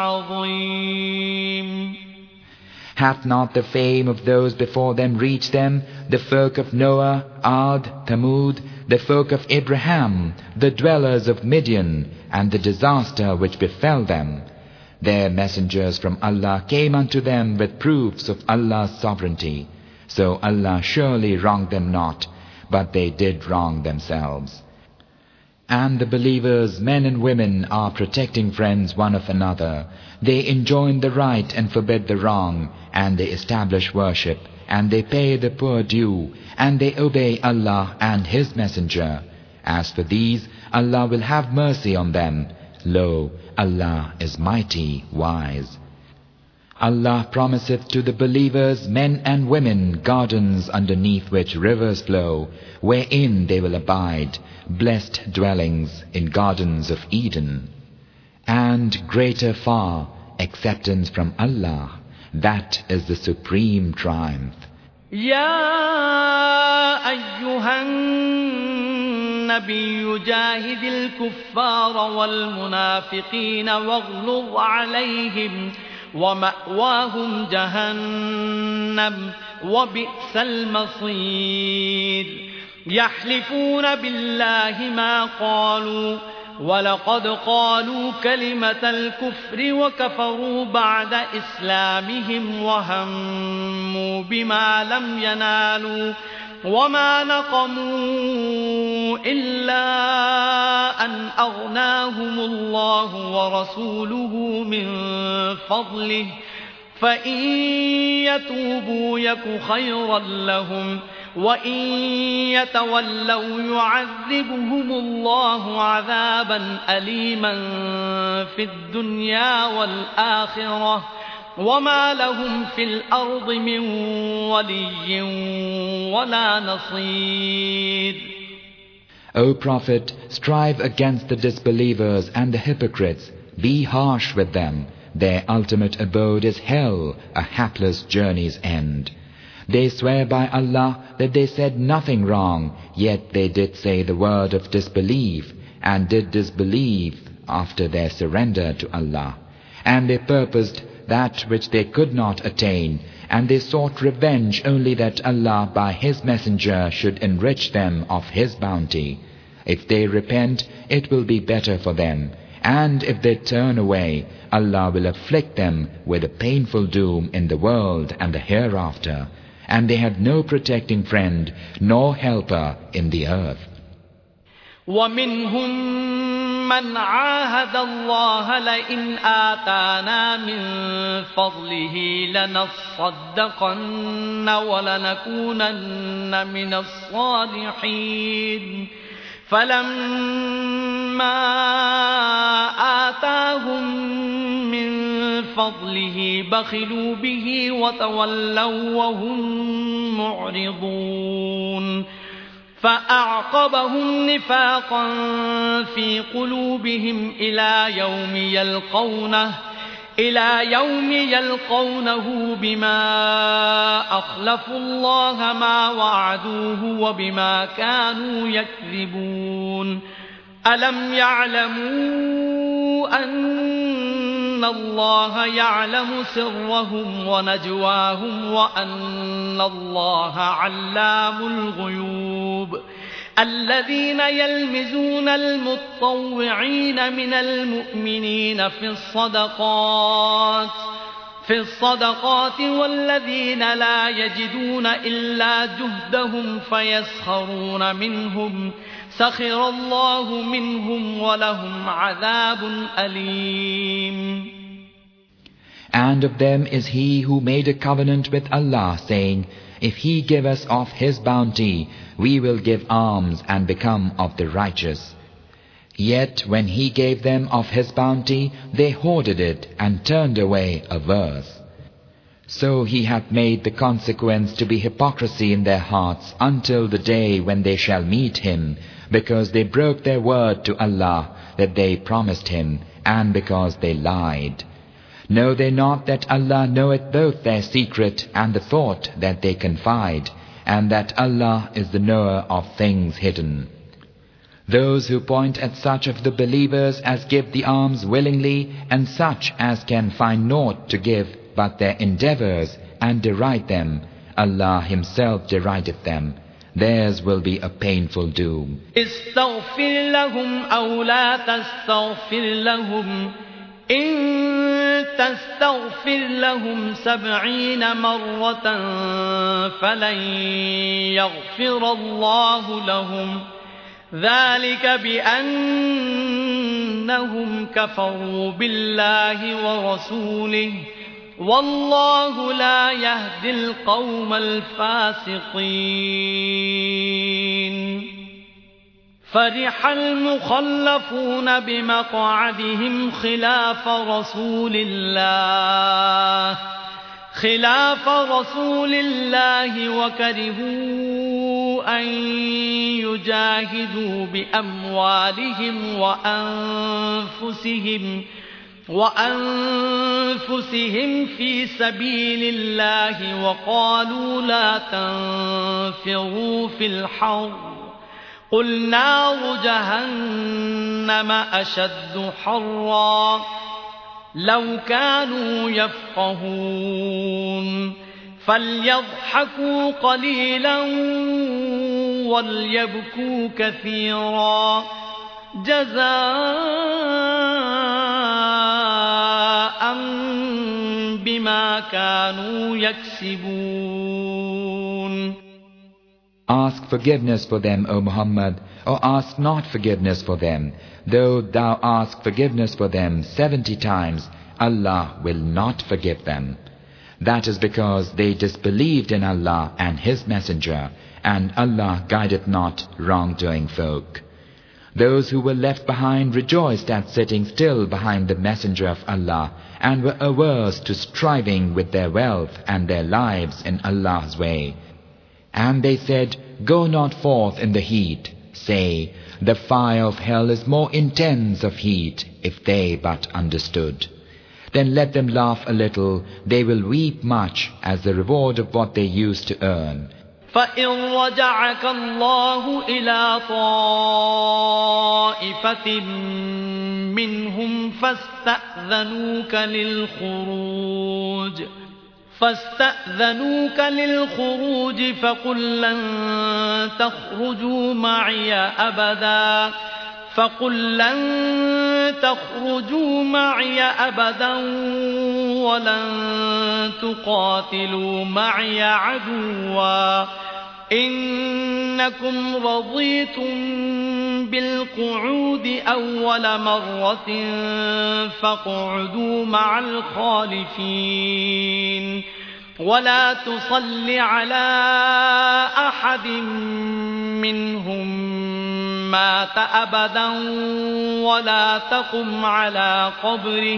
العظيم. Hath not the fame of those before them reached them, the folk of Noah, Ad, Thamud, the folk of Abraham, the dwellers of Midian, and the disaster which befell them? Their messengers from Allah came unto them with proofs of Allah's sovereignty. So Allah surely wronged them not, but they did wrong themselves. And the believers, men and women, are protecting friends one of another. They enjoin the right and forbid the wrong, and they establish worship, and they pay the poor due, and they obey Allah and His Messenger. As for these, Allah will have mercy on them. Lo, Allah is mighty, wise. Allah promiseth to the believers men and women gardens underneath which rivers flow, wherein they will abide, blessed dwellings in gardens of Eden. And greater far acceptance from Allah, that is the supreme triumph. يا أيها النبي جاهد الكفار والمنافقين واغلظ عليهم ومأواهم جهنم وبئس المصير يحلفون بالله ما قالوا ولقد قالوا كلمة الكفر وكفروا بعد إسلامهم وهموا بما لم ينالوا وما نقموا إلا أن أغناهم الله ورسوله من فضله فإن يتوبوا يك خيرا لهم وإن يتولوا يعذبهم الله عذابا أليما في الدنيا والآخرة وما لهم في الأرض من ولي ولا نصير. O Prophet, strive against the disbelievers and the hypocrites. Be harsh with them. Their ultimate abode is hell, a hapless journey's end. They swear by Allah that they said nothing wrong, yet they did say the word of disbelief, and did disbelieve after their surrender to Allah. And they purposed that which they could not attain, and they sought revenge only that Allah by His Messenger should enrich them of His bounty. If they repent, it will be better for them, and if they turn away, Allah will afflict them with a painful doom in the world and the hereafter. And they have no protecting friend nor helper in the earth. وَمِنْهُمْ مَنْ عَاهَدَ اللَّهَ لَئِنْ آتَانَا مِنْ فَضْلِهِ لَنَصَّدَّقَنَّ وَلَنَكُونَنَّ مِنَ الصَّالِحِينَ فَلَمَّا آتَاهُمْ مِنْ فضله بخلوا به وتولوا وهم معرضون فأعقبهم نفاقا في قلوبهم إلى يوم يلقونه إلى يوم يلقونه بما أخلفوا الله ما وعدوه وبما كانوا يكذبون ألم يعلموا أن الله يعلم سرهم ونجواهم وأن الله علام الغيوب الذين يلمزون المتطوعين من المؤمنين في الصدقات في الصدقات والذين لا يجدون إلا جهدهم فيسخرون منهم سخر الله منهم ولهم عذاب أليم. And of them is he who made a covenant with Allah, saying, if He give us of His bounty, we will give alms and become of the righteous. Yet when He gave them of His bounty, they hoarded it and turned away averse. So He hath made the consequence to be hypocrisy in their hearts until the day when they shall meet Him, because they broke their word to Allah that they promised Him, and because they lied. Know they not that Allah knoweth both their secret and the thought that they confide, and that Allah is the knower of things hidden. Those who point at such of the believers as give the alms willingly, and such as can find naught to give but their endeavors, and deride them, Allah Himself derideth them. Theirs will be a painful doom. استغفر لهم أو لا تستغفر لهم إن تستغفر لهم سبعين مرة فلن يغفر الله لهم ذلك بأنهم كفروا بالله ورسوله والله لا يهدي القوم الفاسقين. فرح المخلفون بمقعدهم خلاف رسول الله خلاف رسول الله وكرهوا أن يجاهدوا بأموالهم وأنفسهم وأنفسهم في سبيل الله وقالوا لا تنفروا في الحر قل نار جهنم أشد حرا لو كانوا يفقهون فليضحكوا قليلا وليبكوا كثيرا جزاء بما كانوا يكسبون. Ask forgiveness for them, O Muhammad, or ask not forgiveness for them. Though thou ask forgiveness for them seventy times, Allah will not forgive them. That is because they disbelieved in Allah and His Messenger, and Allah guided not wrongdoing folk. Those who were left behind rejoiced at sitting still behind the Messenger of Allah, and were averse to striving with their wealth and their lives in Allah's way. And they said, Go not forth in the heat. Say, the fire of hell is more intense of heat, if they but understood. Then let them laugh a little, they will weep much as the reward of what they used to earn. فَإِنْ رَجَعَكَ اللَّهُ إِلَى طَائِفَةٍ مِّنْهُمْ فَاسْتَأْذَنُوكَ لِلْخُرُوجِ فاستأذنوك للخروج فقل لن تخرجوا معي أبدا فقل لن تخرجوا معي أبدا ولن تقاتلوا معي عدوا إنكم رضيتم بالقعود أول مرة فاقعدوا مع الخالفين ولا تصل على أحد منهم مات أبدا ولا تقم على قبره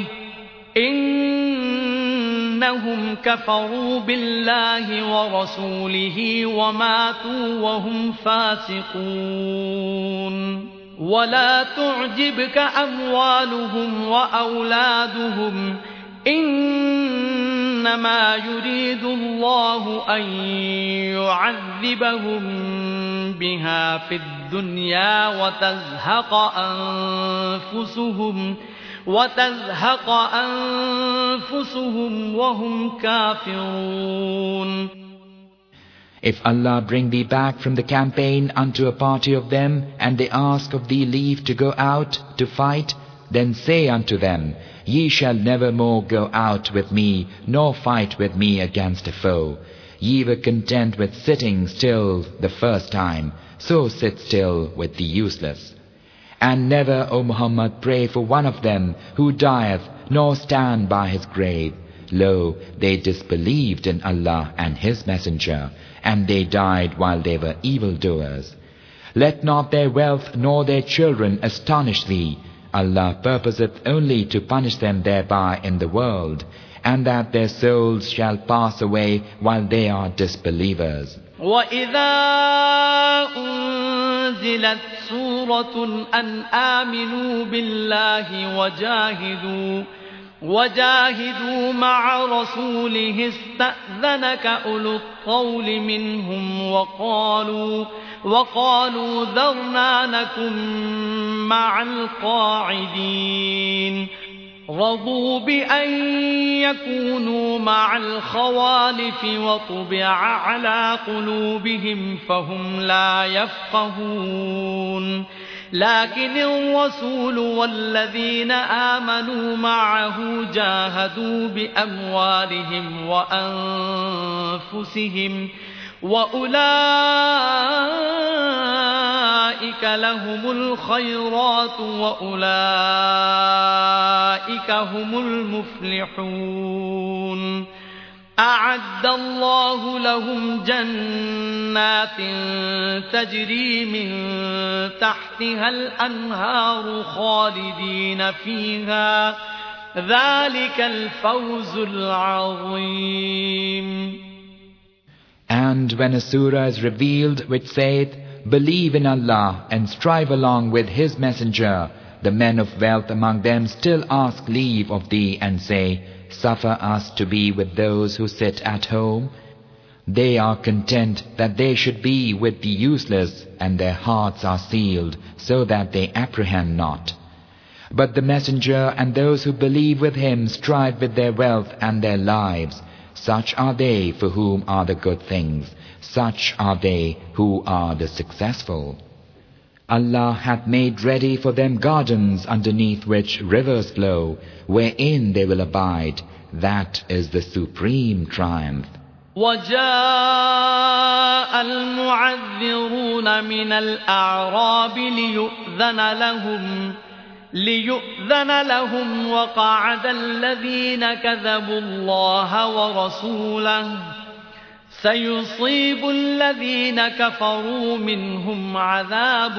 إنهم كفروا بالله ورسوله وماتوا وهم فاسقون ولا تعجبك أموالهم وأولادهم إنما يريد الله أن يعذبهم بها في الدنيا وتزهق أنفسهم وتزهق أنفسهم وهم كافرون. If Allah bring thee back from the campaign unto a party of them, and they ask of thee leave to go out to fight, then say unto them, Ye shall never more go out with me, nor fight with me against a foe. Ye were content with sitting still the first time, so sit still with the useless. And never, O Muhammad, pray for one of them who dieth, nor stand by his grave. Lo, they disbelieved in Allah and His Messenger, and they died while they were evildoers. Let not their wealth nor their children astonish thee. Allah purposeth only to punish them thereby in the world, and that their souls shall pass away while they are disbelievers. وَإِذَا أُنزِلَتْ سُورَةٌ أَنْ آمِنُوا بِاللَّهِ وَجَاهِدُوا وَجَاهِدُوا مَعَ رَسُولِهِ اسْتَأْذَنَكَ أُولُو الطَّوْلِ مِنْهُمْ وَقَالُوا وَقَالُوا ذَرْنَا نَكُنْ مَعَ الْقَاعِدِينَ رَضُوا بِأَنْ يَكُونُوا مَعَ الْخَوَالِفِ وَطُبِعَ عَلَى قُلُوبِهِمْ فَهُمْ لَا يَفْقَهُونَ لكن الرسول والذين آمنوا معه جاهدوا بأموالهم وأنفسهم وأولئك لهم الخيرات وأولئك هم المفلحون أعد الله لهم جنات تجري من تحتها الأنهار خالدين فيها ذلك الفوز العظيم. And when a surah is revealed which saith, "Believe in Allah and strive along with His messenger," the men of wealth among them still ask leave of thee and say, "Suffer us to be with those who sit at home." They are content that they should be with the useless, and their hearts are sealed so that they apprehend not. But the messenger and those who believe with him strive with their wealth and their lives. Such are they for whom are the good things. Such are they who are the successful. Allah hath made ready for them gardens underneath which rivers flow, wherein they will abide. That is the supreme triumph. وجاء المعذرون من الأعراب ليؤذن لهم ليؤذن لهم وقعد الذين كذبوا الله ورسوله سيصيب الذين كفروا منهم عذاب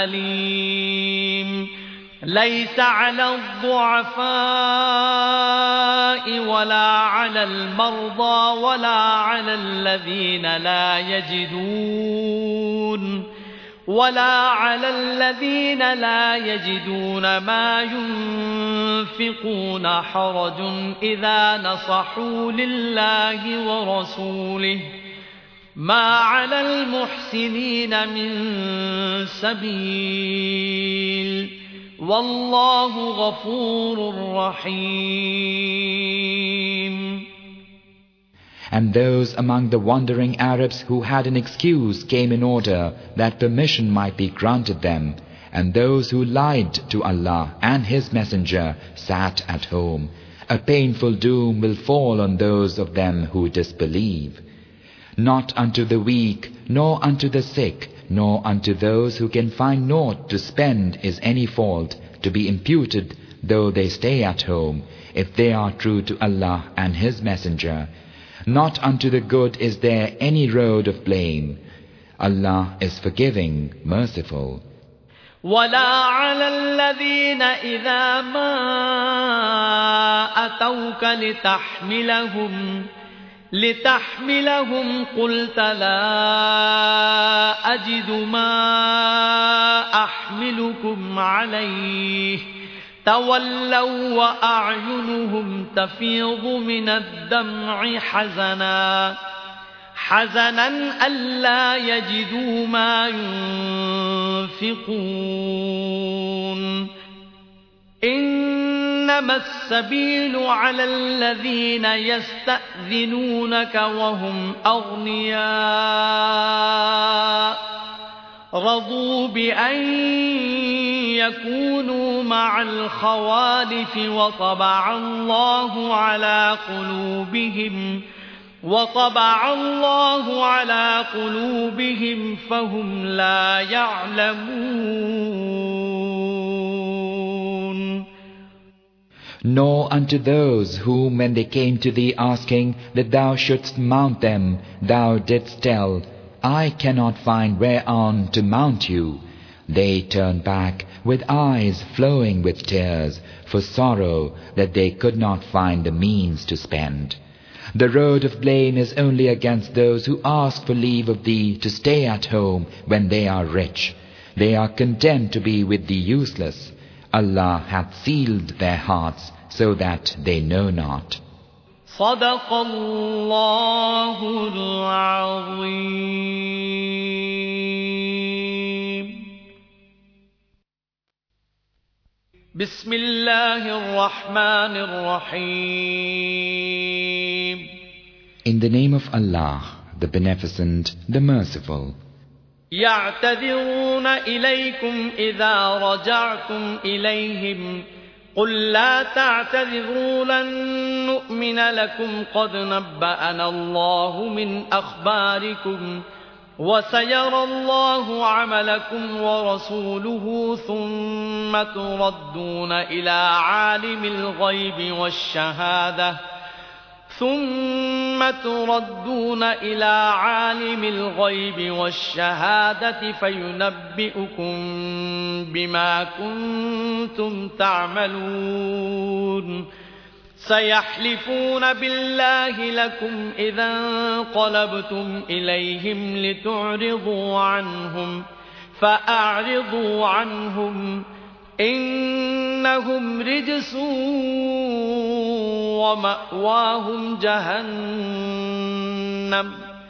أليم ليس على الضعفاء ولا على المرضى ولا على الذين لا يجدون ولا على الذين لا يجدون ما ينفقون حرج إذا نصحوا لله ورسوله ما على المحسنين من سبيل والله غفور رحيم. And those among the wandering Arabs who had an excuse came in order that permission might be granted them, and those who lied to Allah and His Messenger sat at home. A painful doom will fall on those of them who disbelieve. Not unto the weak, nor unto the sick, nor unto those who can find naught to spend is any fault to be imputed, though they stay at home, if they are true to Allah and His Messenger. Not unto the good is there any road of blame. Allah is forgiving, merciful. ولا على الذين إذا ما أتوك لتحملهم لتحملهم قلت لا أجد ما أحملكم عليه تولوا وأعينهم تفيض من الدمع حزنا حزنا ألا يجدوا ما ينفقون إنما السبيل على الذين يستأذنونك وهم أغنياء رضوا بأن يكونوا مع الخوالف وطبع الله على قلوبهم وطبع الله على قلوبهم فهم لا يعلمون. Nor unto those whom when they came to thee asking that thou shouldst mount them, thou didst tell, I cannot find whereon to mount you. They turned back with eyes flowing with tears for sorrow that they could not find the means to spend. The road of blame is only against those who ask for leave of thee to stay at home when they are rich. They are content to be with the useless. Allah hath sealed their hearts so that they know not. صدق الله العظيم. بسم الله الرحمن الرحيم. In the name of Allah, the Beneficent, the Merciful. يعتذرون إليكم إذا رجعتم إليهم قل لا تعتذروا لن نؤمن لكم قد نبأنا الله من أخباركم وسيرى الله عملكم ورسوله ثم تردون إلى عالم الغيب والشهادة ثم تردون إلى عالم الغيب والشهادة فينبئكم بما كنتم تعملون سيحلفون بالله لكم إذا انقلبتم إليهم لتعرضوا عنهم فأعرضوا عنهم إنهم رجس ومأواهم جهنم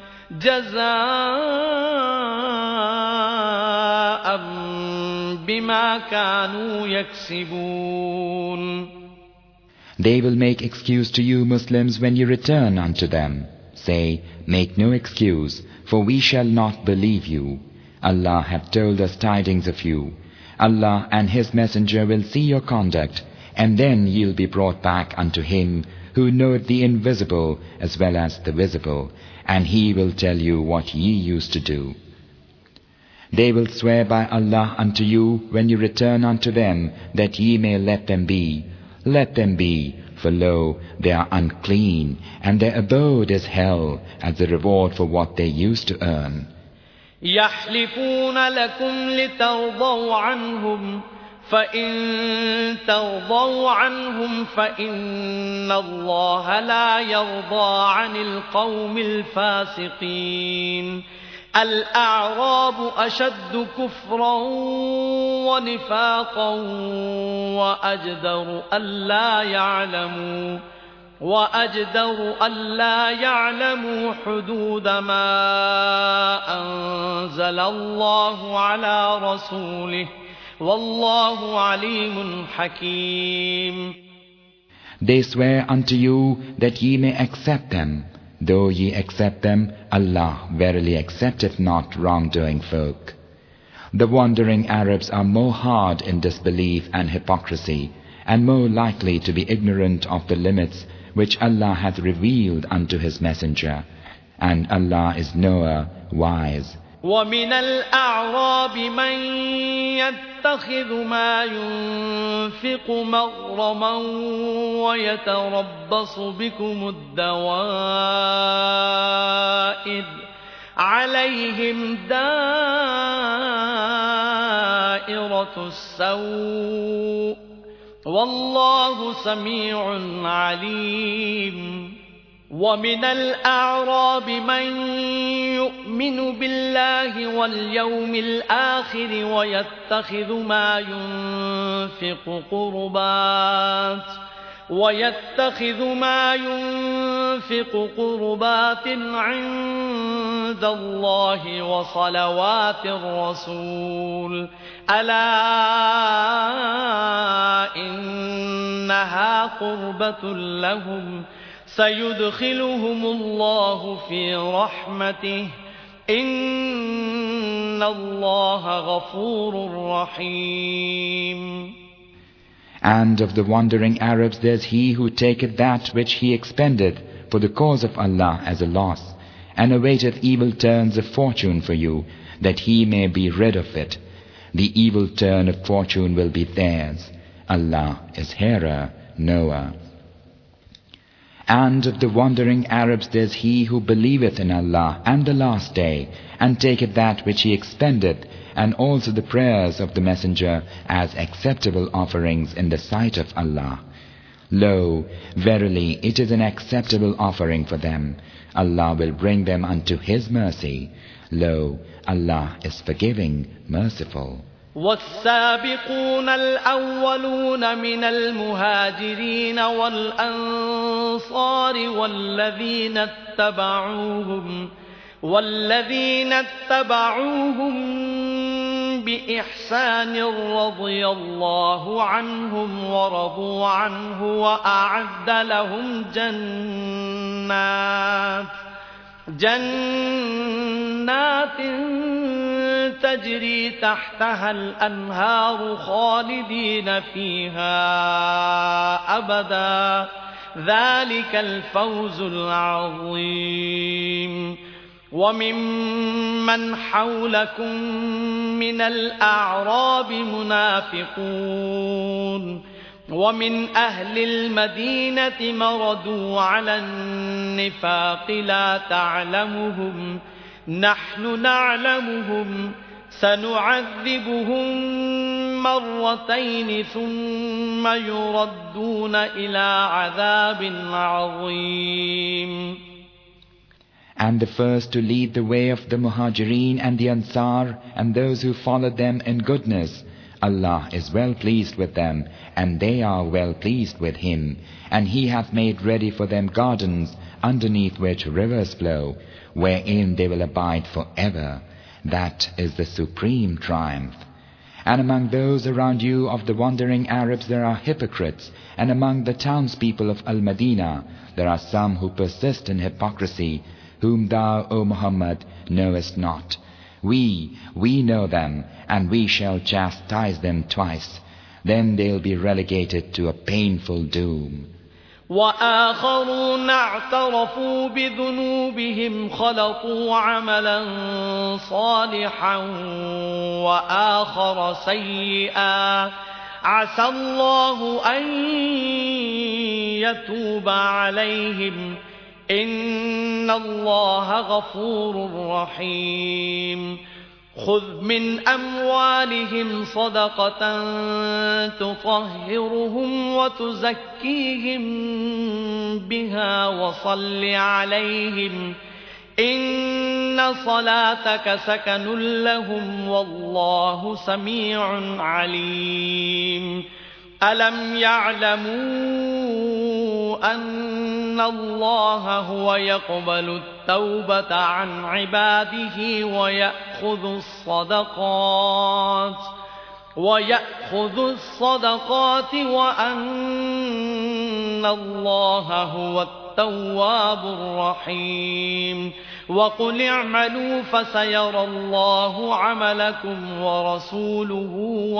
جزاء بما كانوا يكسبون. They will make excuse to you Muslims when you return unto them. Say, make no excuse, for we shall not believe you. Allah hath told us tidings of you. Allah and His Messenger will see your conduct, and then ye'll be brought back unto Him who knoweth the invisible as well as the visible, and He will tell you what ye used to do. They will swear by Allah unto you when you return unto them that ye may let them be. Let them be, for lo, they are unclean, and their abode is hell, as a reward for what they used to earn. يحلفون لكم لترضوا عنهم فإن ترضوا عنهم فإن الله لا يرضى عن القوم الفاسقين. الأعراب أشد كفرا ونفاقا وأجدر ألا يعلموا وأجدر ألا يعلموا حدود ما أنزل الله على رسوله والله عليم حكيم. They swear unto you that ye may accept them. Though ye accept them, Allah verily accepteth not wrongdoing folk. The wandering Arabs are more hard in disbelief and hypocrisy, and more likely to be ignorant of the limits which Allah hath revealed unto His Messenger, and Allah is knower, wise. وَمِنَ الْأَعْرَابِ مَنْ يَتَّخِذُ مَا يُنْفِقُ مَغْرَمًا وَيَتَرَبَّصُ بِكُمُ الدَّوَائِرَ عَلَيْهِمْ دَائِرَةُ السَّوْءِ وَاللَّهُ سَمِيعٌ عَلِيمٌ. وَمِنَ الْأَعْرَابِ مَنْ يُؤْمِنُ بِاللَّهِ وَالْيَوْمِ الْآخِرِ وَيَتَّخِذُ مَا يُنْفِقُ قُرُبَاتٍ وَيَتَّخِذُ مَا يُنْفِقُ قُرُبَاتٍ عِنْدَ اللَّهِ وَصَلَوَاتِ الرَّسُولِ أَلَا إِنَّهَا قُرْبَةٌ لَهُمْ سيدخلهم الله في رحمته إن الله غفور رحيم. And of the wandering Arabs there's he who taketh that which he expended for the cause of Allah as a loss, and awaiteth evil turns of fortune for you, that he may be rid of it. The evil turn of fortune will be theirs. Allah is hearer, knower. And of the wandering Arabs there's he who believeth in Allah and the last day, and taketh that which he expended, and also the prayers of the Messenger as acceptable offerings in the sight of Allah. Lo, verily it is an acceptable offering for them. Allah will bring them unto His mercy. Lo, Allah is forgiving, merciful. والسابقون الأولون من المهاجرين والأنصار والذين اتبعوهم والذين اتبعوهم بإحسان رضي الله عنهم ورضوا عنه وأعد لهم جنات جنات تجري تحتها الأنهار خالدين فيها أبدا ذلك الفوز العظيم. وممن حولكم من الأعراب منافقون ومن أهل المدينة مردوا على النفاق لا تعلمهم نحن نعلمهم سنعذبهم مرتين ثم يردون إلى عذاب عظيم. And the first to lead the way of the Muhajirin and the Ansar and those who followed them in goodness, Allah is well pleased with them, and they are well pleased with Him, and He hath made ready for them gardens, underneath which rivers flow, wherein they will abide forever. That is the supreme triumph. And among those around you of the wandering Arabs there are hypocrites, and among the townspeople of Al-Madinah there are some who persist in hypocrisy, whom thou, O Muhammad, knowest not. We, we know them, and we shall chastise them twice. Then they'll be relegated to a painful doom. وآخرون اعترفوا بذنوبهم خلطوا عملا صالحا وآخر سيئا عسى الله أن يتوب عليهم إن الله غفور رحيم. خذ من أموالهم صدقة تطهرهم وتزكيهم بها وصل عليهم إن صلاتك سكن لهم والله سميع عليم. ألم يعلموا أن الله هو يقبل التوبة عن عباده ويأخذ الصدقات ويأخذ الصدقات وأن الله هو التواب الرحيم. وقل اعملوا فسيرى الله عملكم ورسوله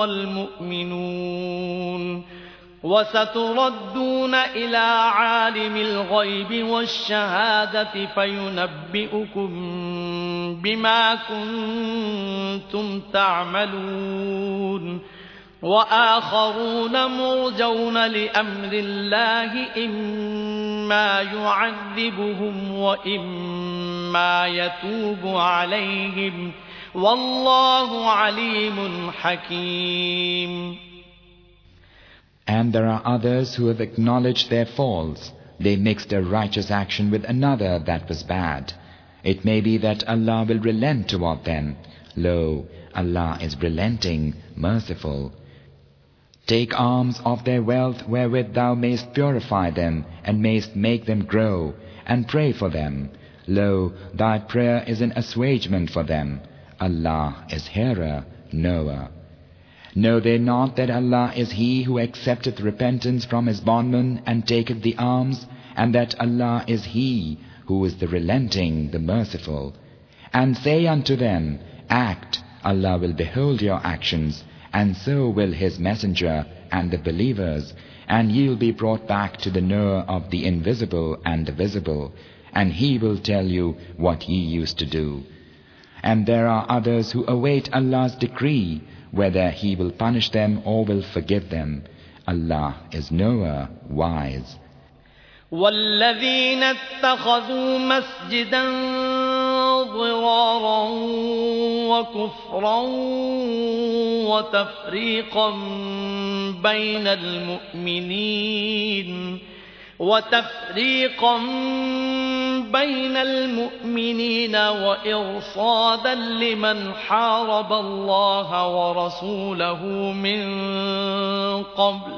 والمؤمنون وستردون إلى عالم الغيب والشهادة فينبئكم بما كنتم تعملون. وآخرون مرجون لأمر الله إما يعذبهم وإما يتوب عليهم والله عليم حكيم. And there are others who have acknowledged their faults. They mixed a righteous action with another that was bad. It may be that Allah will relent toward them. Lo, Allah is relenting, merciful. Take alms of their wealth wherewith thou mayst purify them and mayst make them grow, and pray for them. Lo, thy prayer is an assuagement for them. Allah is hearer, knower. Know they not that Allah is He who accepteth repentance from His bondman and taketh the alms, and that Allah is He who is the relenting, the merciful. And say unto them, act, Allah will behold your actions, and so will His messenger and the believers, and ye will be brought back to the knower of the invisible and the visible, and He will tell you what ye used to do. And there are others who await Allah's decree, whether He will punish them or will forgive them. Allah is knower, wise. والذين اتخذوا مسجدا ضرارا وكفرا وتفريقا بين المؤمنين وتفريقا بين المؤمنين وإرصادا لمن حارب الله ورسوله من قبل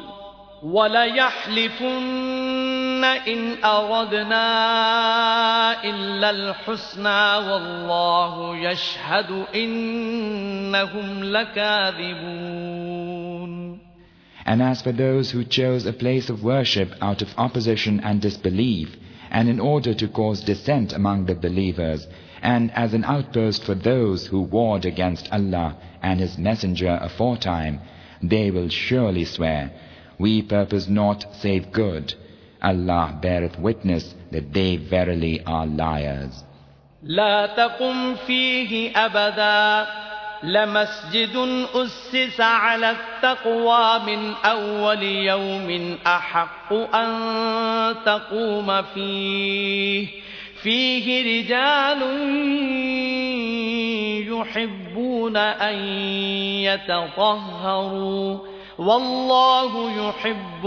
وليحلفن إن أردنا إلا الحسنى والله يشهد إنهم لكاذبون. And as for those who chose a place of worship out of opposition and disbelief, and in order to cause dissent among the believers, and as an outpost for those who warred against Allah and His Messenger aforetime, they will surely swear, we purpose naught save good. Allah beareth witness that they verily are liars. لا تقم فيه أبدا لمسجد أسس على التقوى من أول يوم أحق أن تقوم فيه فيه رجال يحبون أن يتطهروا والله يحب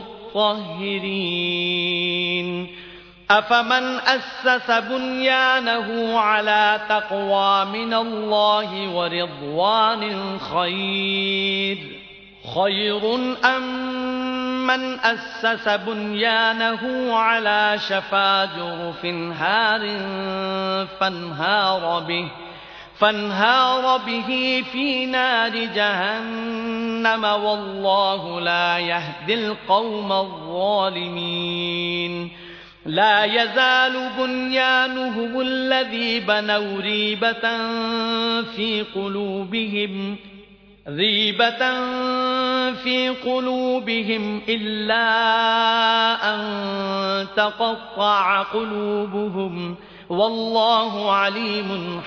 المطهرين أفمن أسس بنيانه على تقوى من الله ورضوان خير خير أم من أسس بنيانه على شفا جرف هار فانهار به فانهار به في نار جهنم والله لا يهدي القوم الظالمين لا يزال بنيانهم الذي بنوا ريبة في قلوبهم ريبة في قلوبهم إلا أن تقطع قلوبهم والله عليم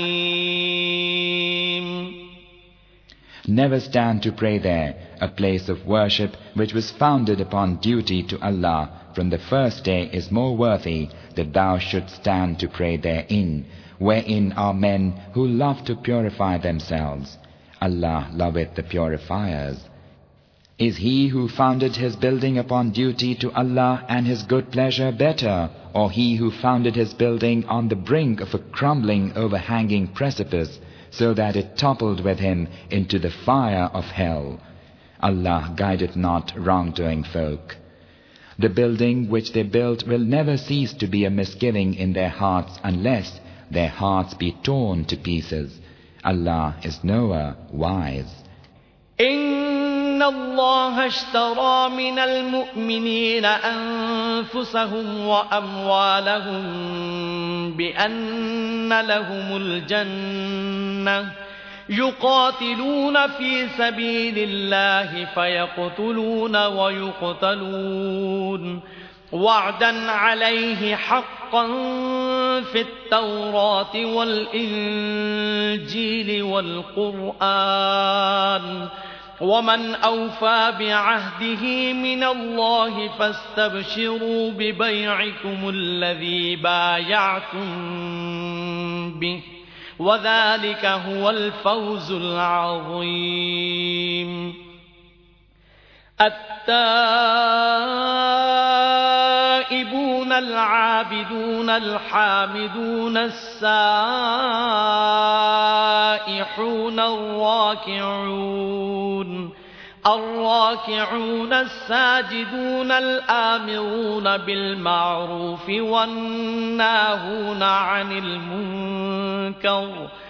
حكيم. Never stand to pray there, a place of worship which was founded upon duty to Allah from the first day is more worthy that thou shouldst stand to pray therein, wherein are men who love to purify themselves. Allah loveth the purifiers. Is he who founded his building upon duty to Allah and his good pleasure better, or he who founded his building on the brink of a crumbling overhanging precipice, so that it toppled with him into the fire of hell? Allah guideth not wrongdoing folk. The building which they built will never cease to be a misgiving in their hearts unless their hearts be torn to pieces. Allah is knower, wise. إن الله اشترى من المؤمنين أنفسهم وأموالهم بأن لهم الجنة يقاتلون في سبيل الله فيقتلون ويقتلون وعدا عليه حقا في التوراة والإنجيل والقرآن ومن أوفى بعهده من الله فاستبشروا ببيعكم الذي بايعتم به وذلك هو الفوز العظيم. التائبون العابدون الحامدون السائحون الراكعون الراكعون الساجدون الآمرون بالمعروف والناهون عن المنكر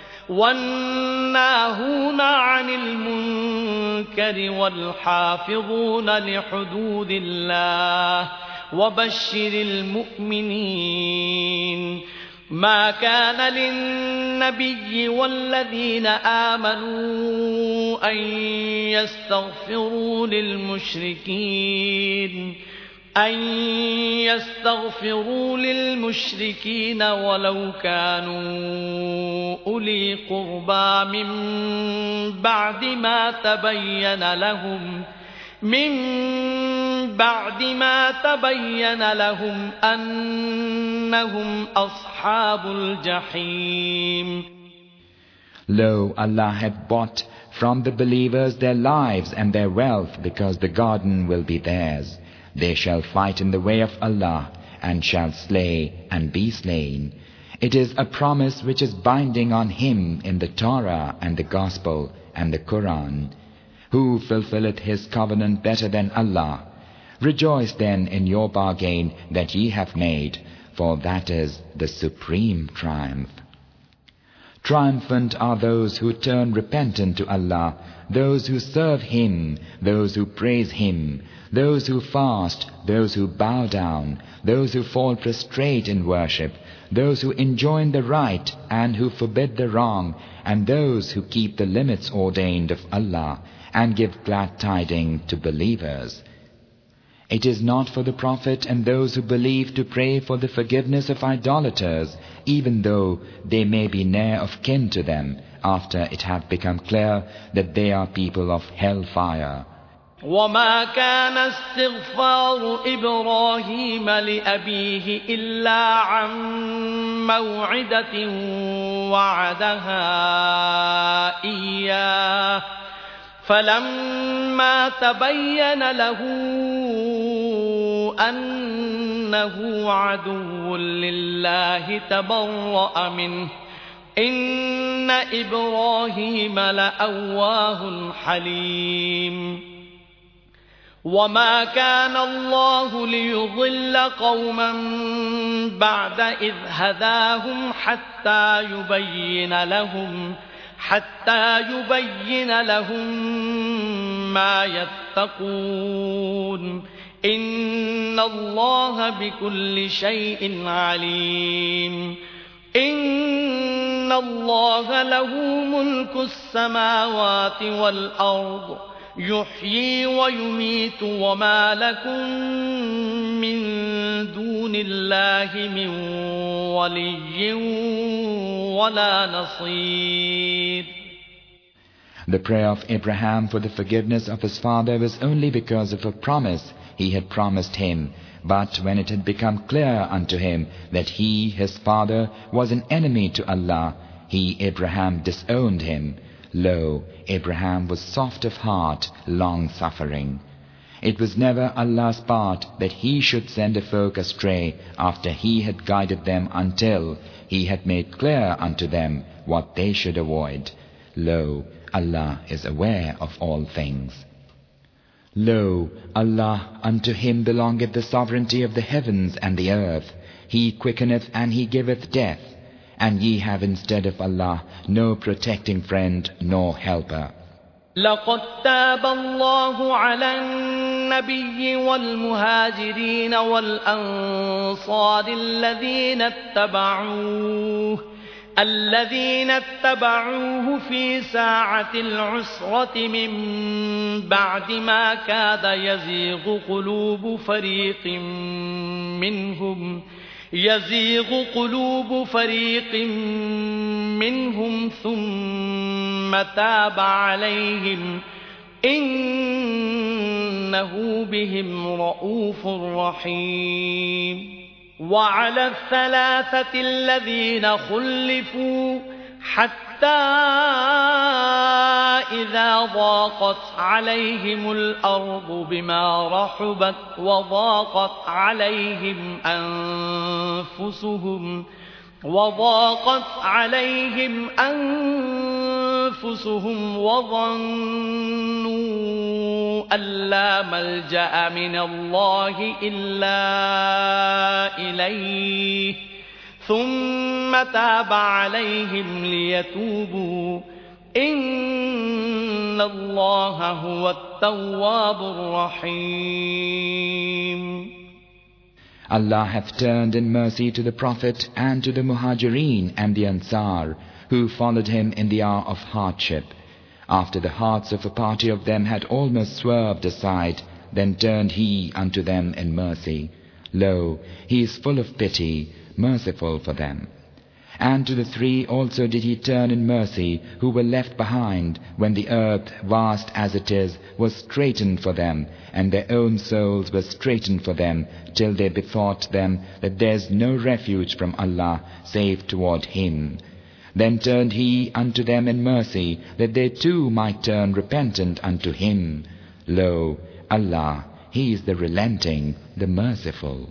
والناهون عن المنكر والحافظون لحدود الله وبشر المؤمنين. ما كان للنبي والذين آمنوا أن يستغفروا للمشركين أن يستغفروا للمشركين ولو كانوا أولي قربى من بعد ما تبين لهم من بعد ما تبين لهم أنهم أصحاب الجحيم. Lo, Allah hath bought from the believers their lives and their wealth, because the garden will be theirs. They shall fight in the way of Allah, and shall slay and be slain. It is a promise which is binding on him in the Torah and the Gospel and the Quran. Who fulfilleth his covenant better than Allah? Rejoice then in your bargain that ye have made, for that is the supreme triumph. Triumphant are those who turn repentant to Allah, those who serve Him, those who praise Him, those who fast, those who bow down, those who fall prostrate in worship, those who enjoin the right and who forbid the wrong, and those who keep the limits ordained of Allah and give glad tidings to believers. It is not for the Prophet and those who believe to pray for the forgiveness of idolaters, even though they may be near of kin to them, after it hath become clear that they are people of hell fire. وما كان استغفار إبراهيم لأبيه إلا عن موعدة وعدها إياه فلما تبين له أنه عدو لله تبرأ منه إن إبراهيم لأواه حليم وما كان الله ليضل قوما بعد إذ هداهم حتى يبين لهم حتى يبين لهم ما يتقون إن الله بكل شيء عليم إن الله له ملك السماوات والأرض يحيي ويميت وما لكم من دون الله من ولي ولا نصير. The prayer of Abraham for the forgiveness of his father was only because of a promise he had promised him. But when it had become clear unto him that he, his father, was an enemy to Allah, he, Abraham, disowned him. Lo, Abraham was soft of heart, long-suffering. It was never Allah's part that he should send a folk astray after he had guided them until he had made clear unto them what they should avoid. Lo, Allah is aware of all things. Lo, Allah, unto him belongeth the sovereignty of the heavens and the earth. He quickeneth and he giveth death. And ye have instead of Allah no protecting friend nor helper. لقد تاب الله على النبي والمهاجرين والأنصار الذين اتبعوه الذين اتبعوه في ساعة العسرة من بعد ما كاد يزيغ قلوب فريق منهم يزيغ قلوب فريق منهم ثم تاب عليهم إنه بهم رءوف رحيم. وعلى الثلاثة الذين خلفوا حتى إذا ضاقت عليهم الأرض بما رحبت وضاقت عليهم أنفسهم وضاقت عليهم أنفسهم وظنوا أن لا ملجأ من الله إلا إليه ثم تاب عليهم ليتوبوا إن الله هو التواب الرحيم. Allah hath turned in mercy to the Prophet and to the Muhajirin and the Ansar, who followed him in the hour of hardship. After the hearts of a party of them had almost swerved aside, then turned he unto them in mercy. Lo, he is full of pity, merciful for them. And to the three also did he turn in mercy, who were left behind, when the earth, vast as it is, was straitened for them, and their own souls were straitened for them, till they bethought them that there is no refuge from Allah, save toward Him. Then turned he unto them in mercy, that they too might turn repentant unto Him. Lo, Allah, He is the relenting, the merciful.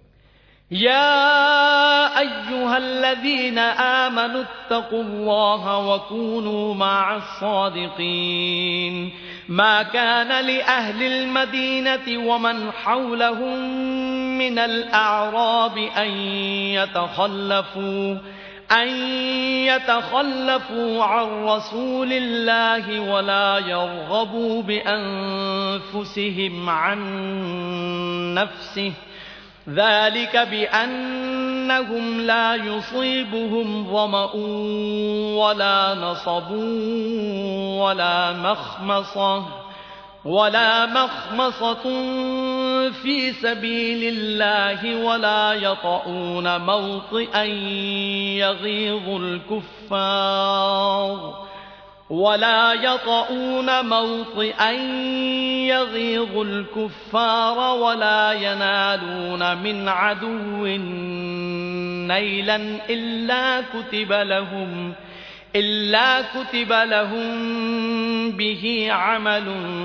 يا أيها الذين آمنوا اتقوا الله وكونوا مع الصادقين ما كان لأهل المدينة ومن حولهم من الأعراب أن يتخلفوا أن يتخلفوا عن رسول الله ولا يرغبوا بأنفسهم عن نفسه ذلك بأنهم لا يصيبهم ظمأ ولا نصب ولا مخمصة ولا مخمصة في سبيل الله ولا يطؤون موطئا يغيظ الكفار ولا يطؤون موطئا يغيظ الكفار ولا ينالون من عدو نيلا إلا كتب لهم إلا كتب لهم به عمل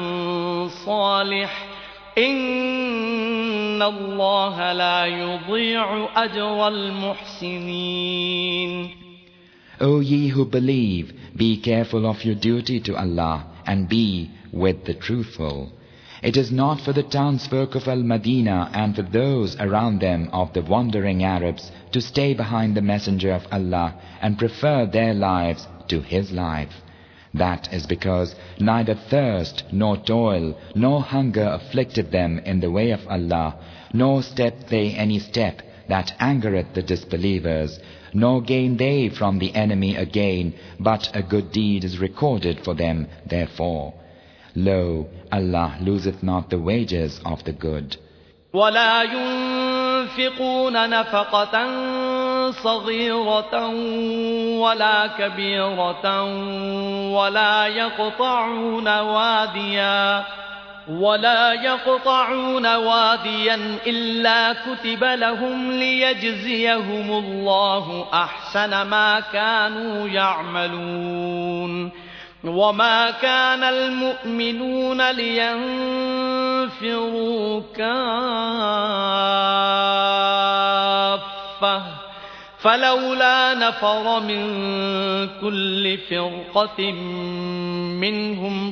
صالح إن الله لا يضيع أجر المحسنين. O ye who believe, be careful of your duty to Allah and be with the truthful. It is not for the townsfolk of Al-Madinah and for those around them of the wandering Arabs to stay behind the Messenger of Allah and prefer their lives to his life. That is because neither thirst, nor toil, nor hunger afflicted them in the way of Allah, nor stepped they any step that angereth the disbelievers, nor gain they from the enemy a gain, but a good deed is recorded for them therefore. Lo, Allah loseth not the wages of the good. ولا ينفقون نفقة صغيرة ولا كبيرة ولا يقطعون واديا ولا يقطعون واديا إلا كتب لهم ليجزيهم الله أحسن ما كانوا يعملون. وما كان المؤمنون لينفروا كافة فلولا نفر من كل فرقة منهم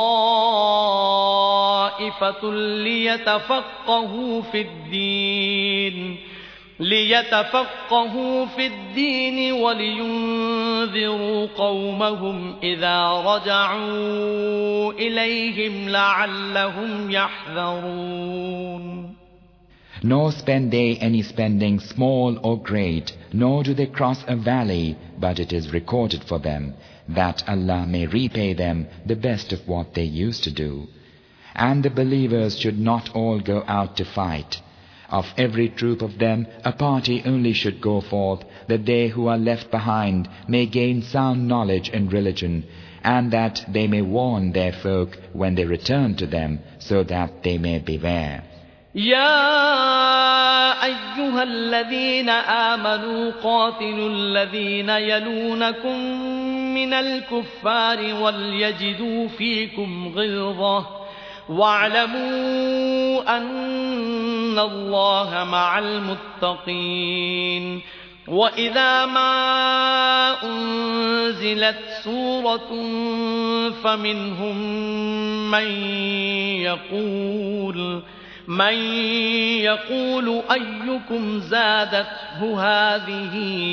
طائفة ليتفقهوا في الدين ليتفقهوا في الدين ولينذروا قومهم إذا رجعوا إليهم لعلهم يحذرون. Nor spend they any spending small or great, nor do they cross a valley, but it is recorded for them, that Allah may repay them the best of what they used to do. And the believers should not all go out to fight. Of every troop of them, a party only should go forth, that they who are left behind may gain sound knowledge in religion, and that they may warn their folk when they return to them, so that they may beware. يا أيها الذين آمنوا قاتلوا الذين يلونكم من الكفار وليجدوا فيكم غلظة واعلموا أن الله مع المتقين. وإذا ما أنزلت سورة فمنهم من يقول من يقول أيكم زادته هذه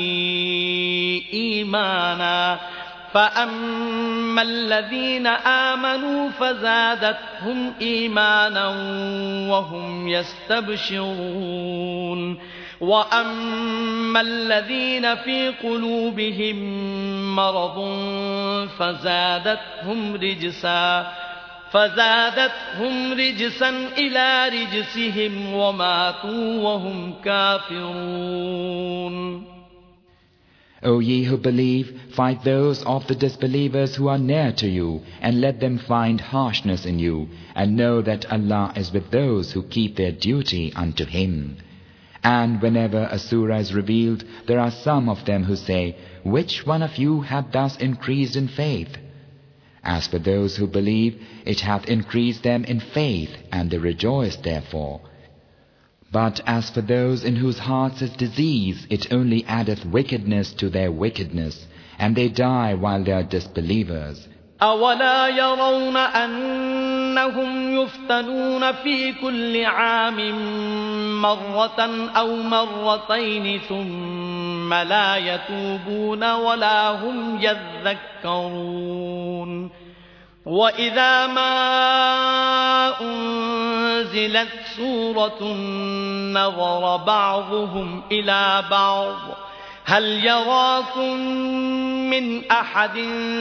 إيمانا فأما الذين آمنوا فزادتهم إيمانا وهم يستبشرون. وأما الذين في قلوبهم مرض فزادتهم رجسا فزادتهم رجسا إلى رجسهم وماتوا وهم كافرون. O ye who believe, fight those of the disbelievers who are near to you, and let them find harshness in you, and know that Allah is with those who keep their duty unto Him. And whenever a surah is revealed, there are some of them who say, which one of you hath thus increased in faith? As for those who believe, it hath increased them in faith, and they rejoice therefore. But as for those in whose hearts is disease, it only addeth wickedness to their wickedness, and they die while they are disbelievers. أولا يرون أنهم يفتنون في كل عام مرة أو مرتين ثم لا يتوبون ولا هم يذكرون. وإذا ما أنزلت سورة نظر بعضهم إلى بعض هل يراكم من أحد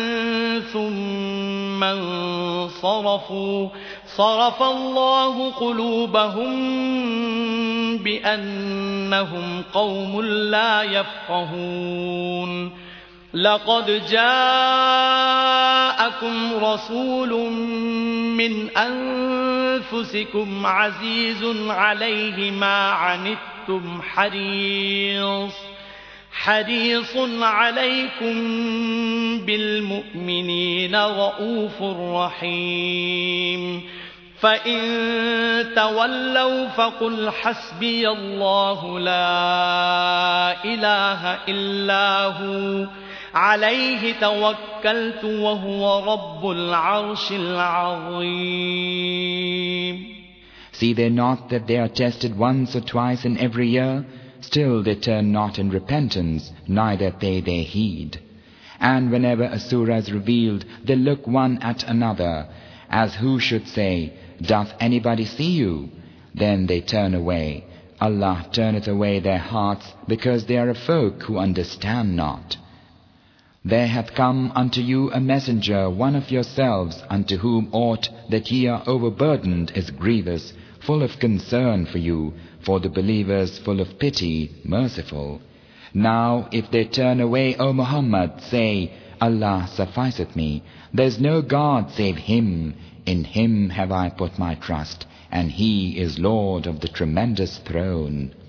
ثم انصرفوا صرف الله قلوبهم بأنهم قوم لا يفقهون. لقد جاءكم رسول من أنفسكم عزيز عليه ما عنتم حريص حريص عليكم بالمؤمنين رؤوف رحيم فإن تولوا فقل حسبي الله لا إله إلا هو عليه توكلت وهو رب العرش العظيم. See they not that they are tested once or twice in every year? Still they turn not in repentance, neither pay they heed. And whenever a surah is revealed, they look one at another, as who should say, doth anybody see you? Then they turn away. Allah turneth away their hearts, because they are a folk who understand not. There hath come unto you a messenger, one of yourselves, unto whom aught that ye are overburdened is grievous, full of concern for you, for the believers full of pity, merciful. Now if they turn away, O Muhammad, say, Allah sufficeth me. There is no God save Him. In Him have I put my trust, and He is Lord of the tremendous throne.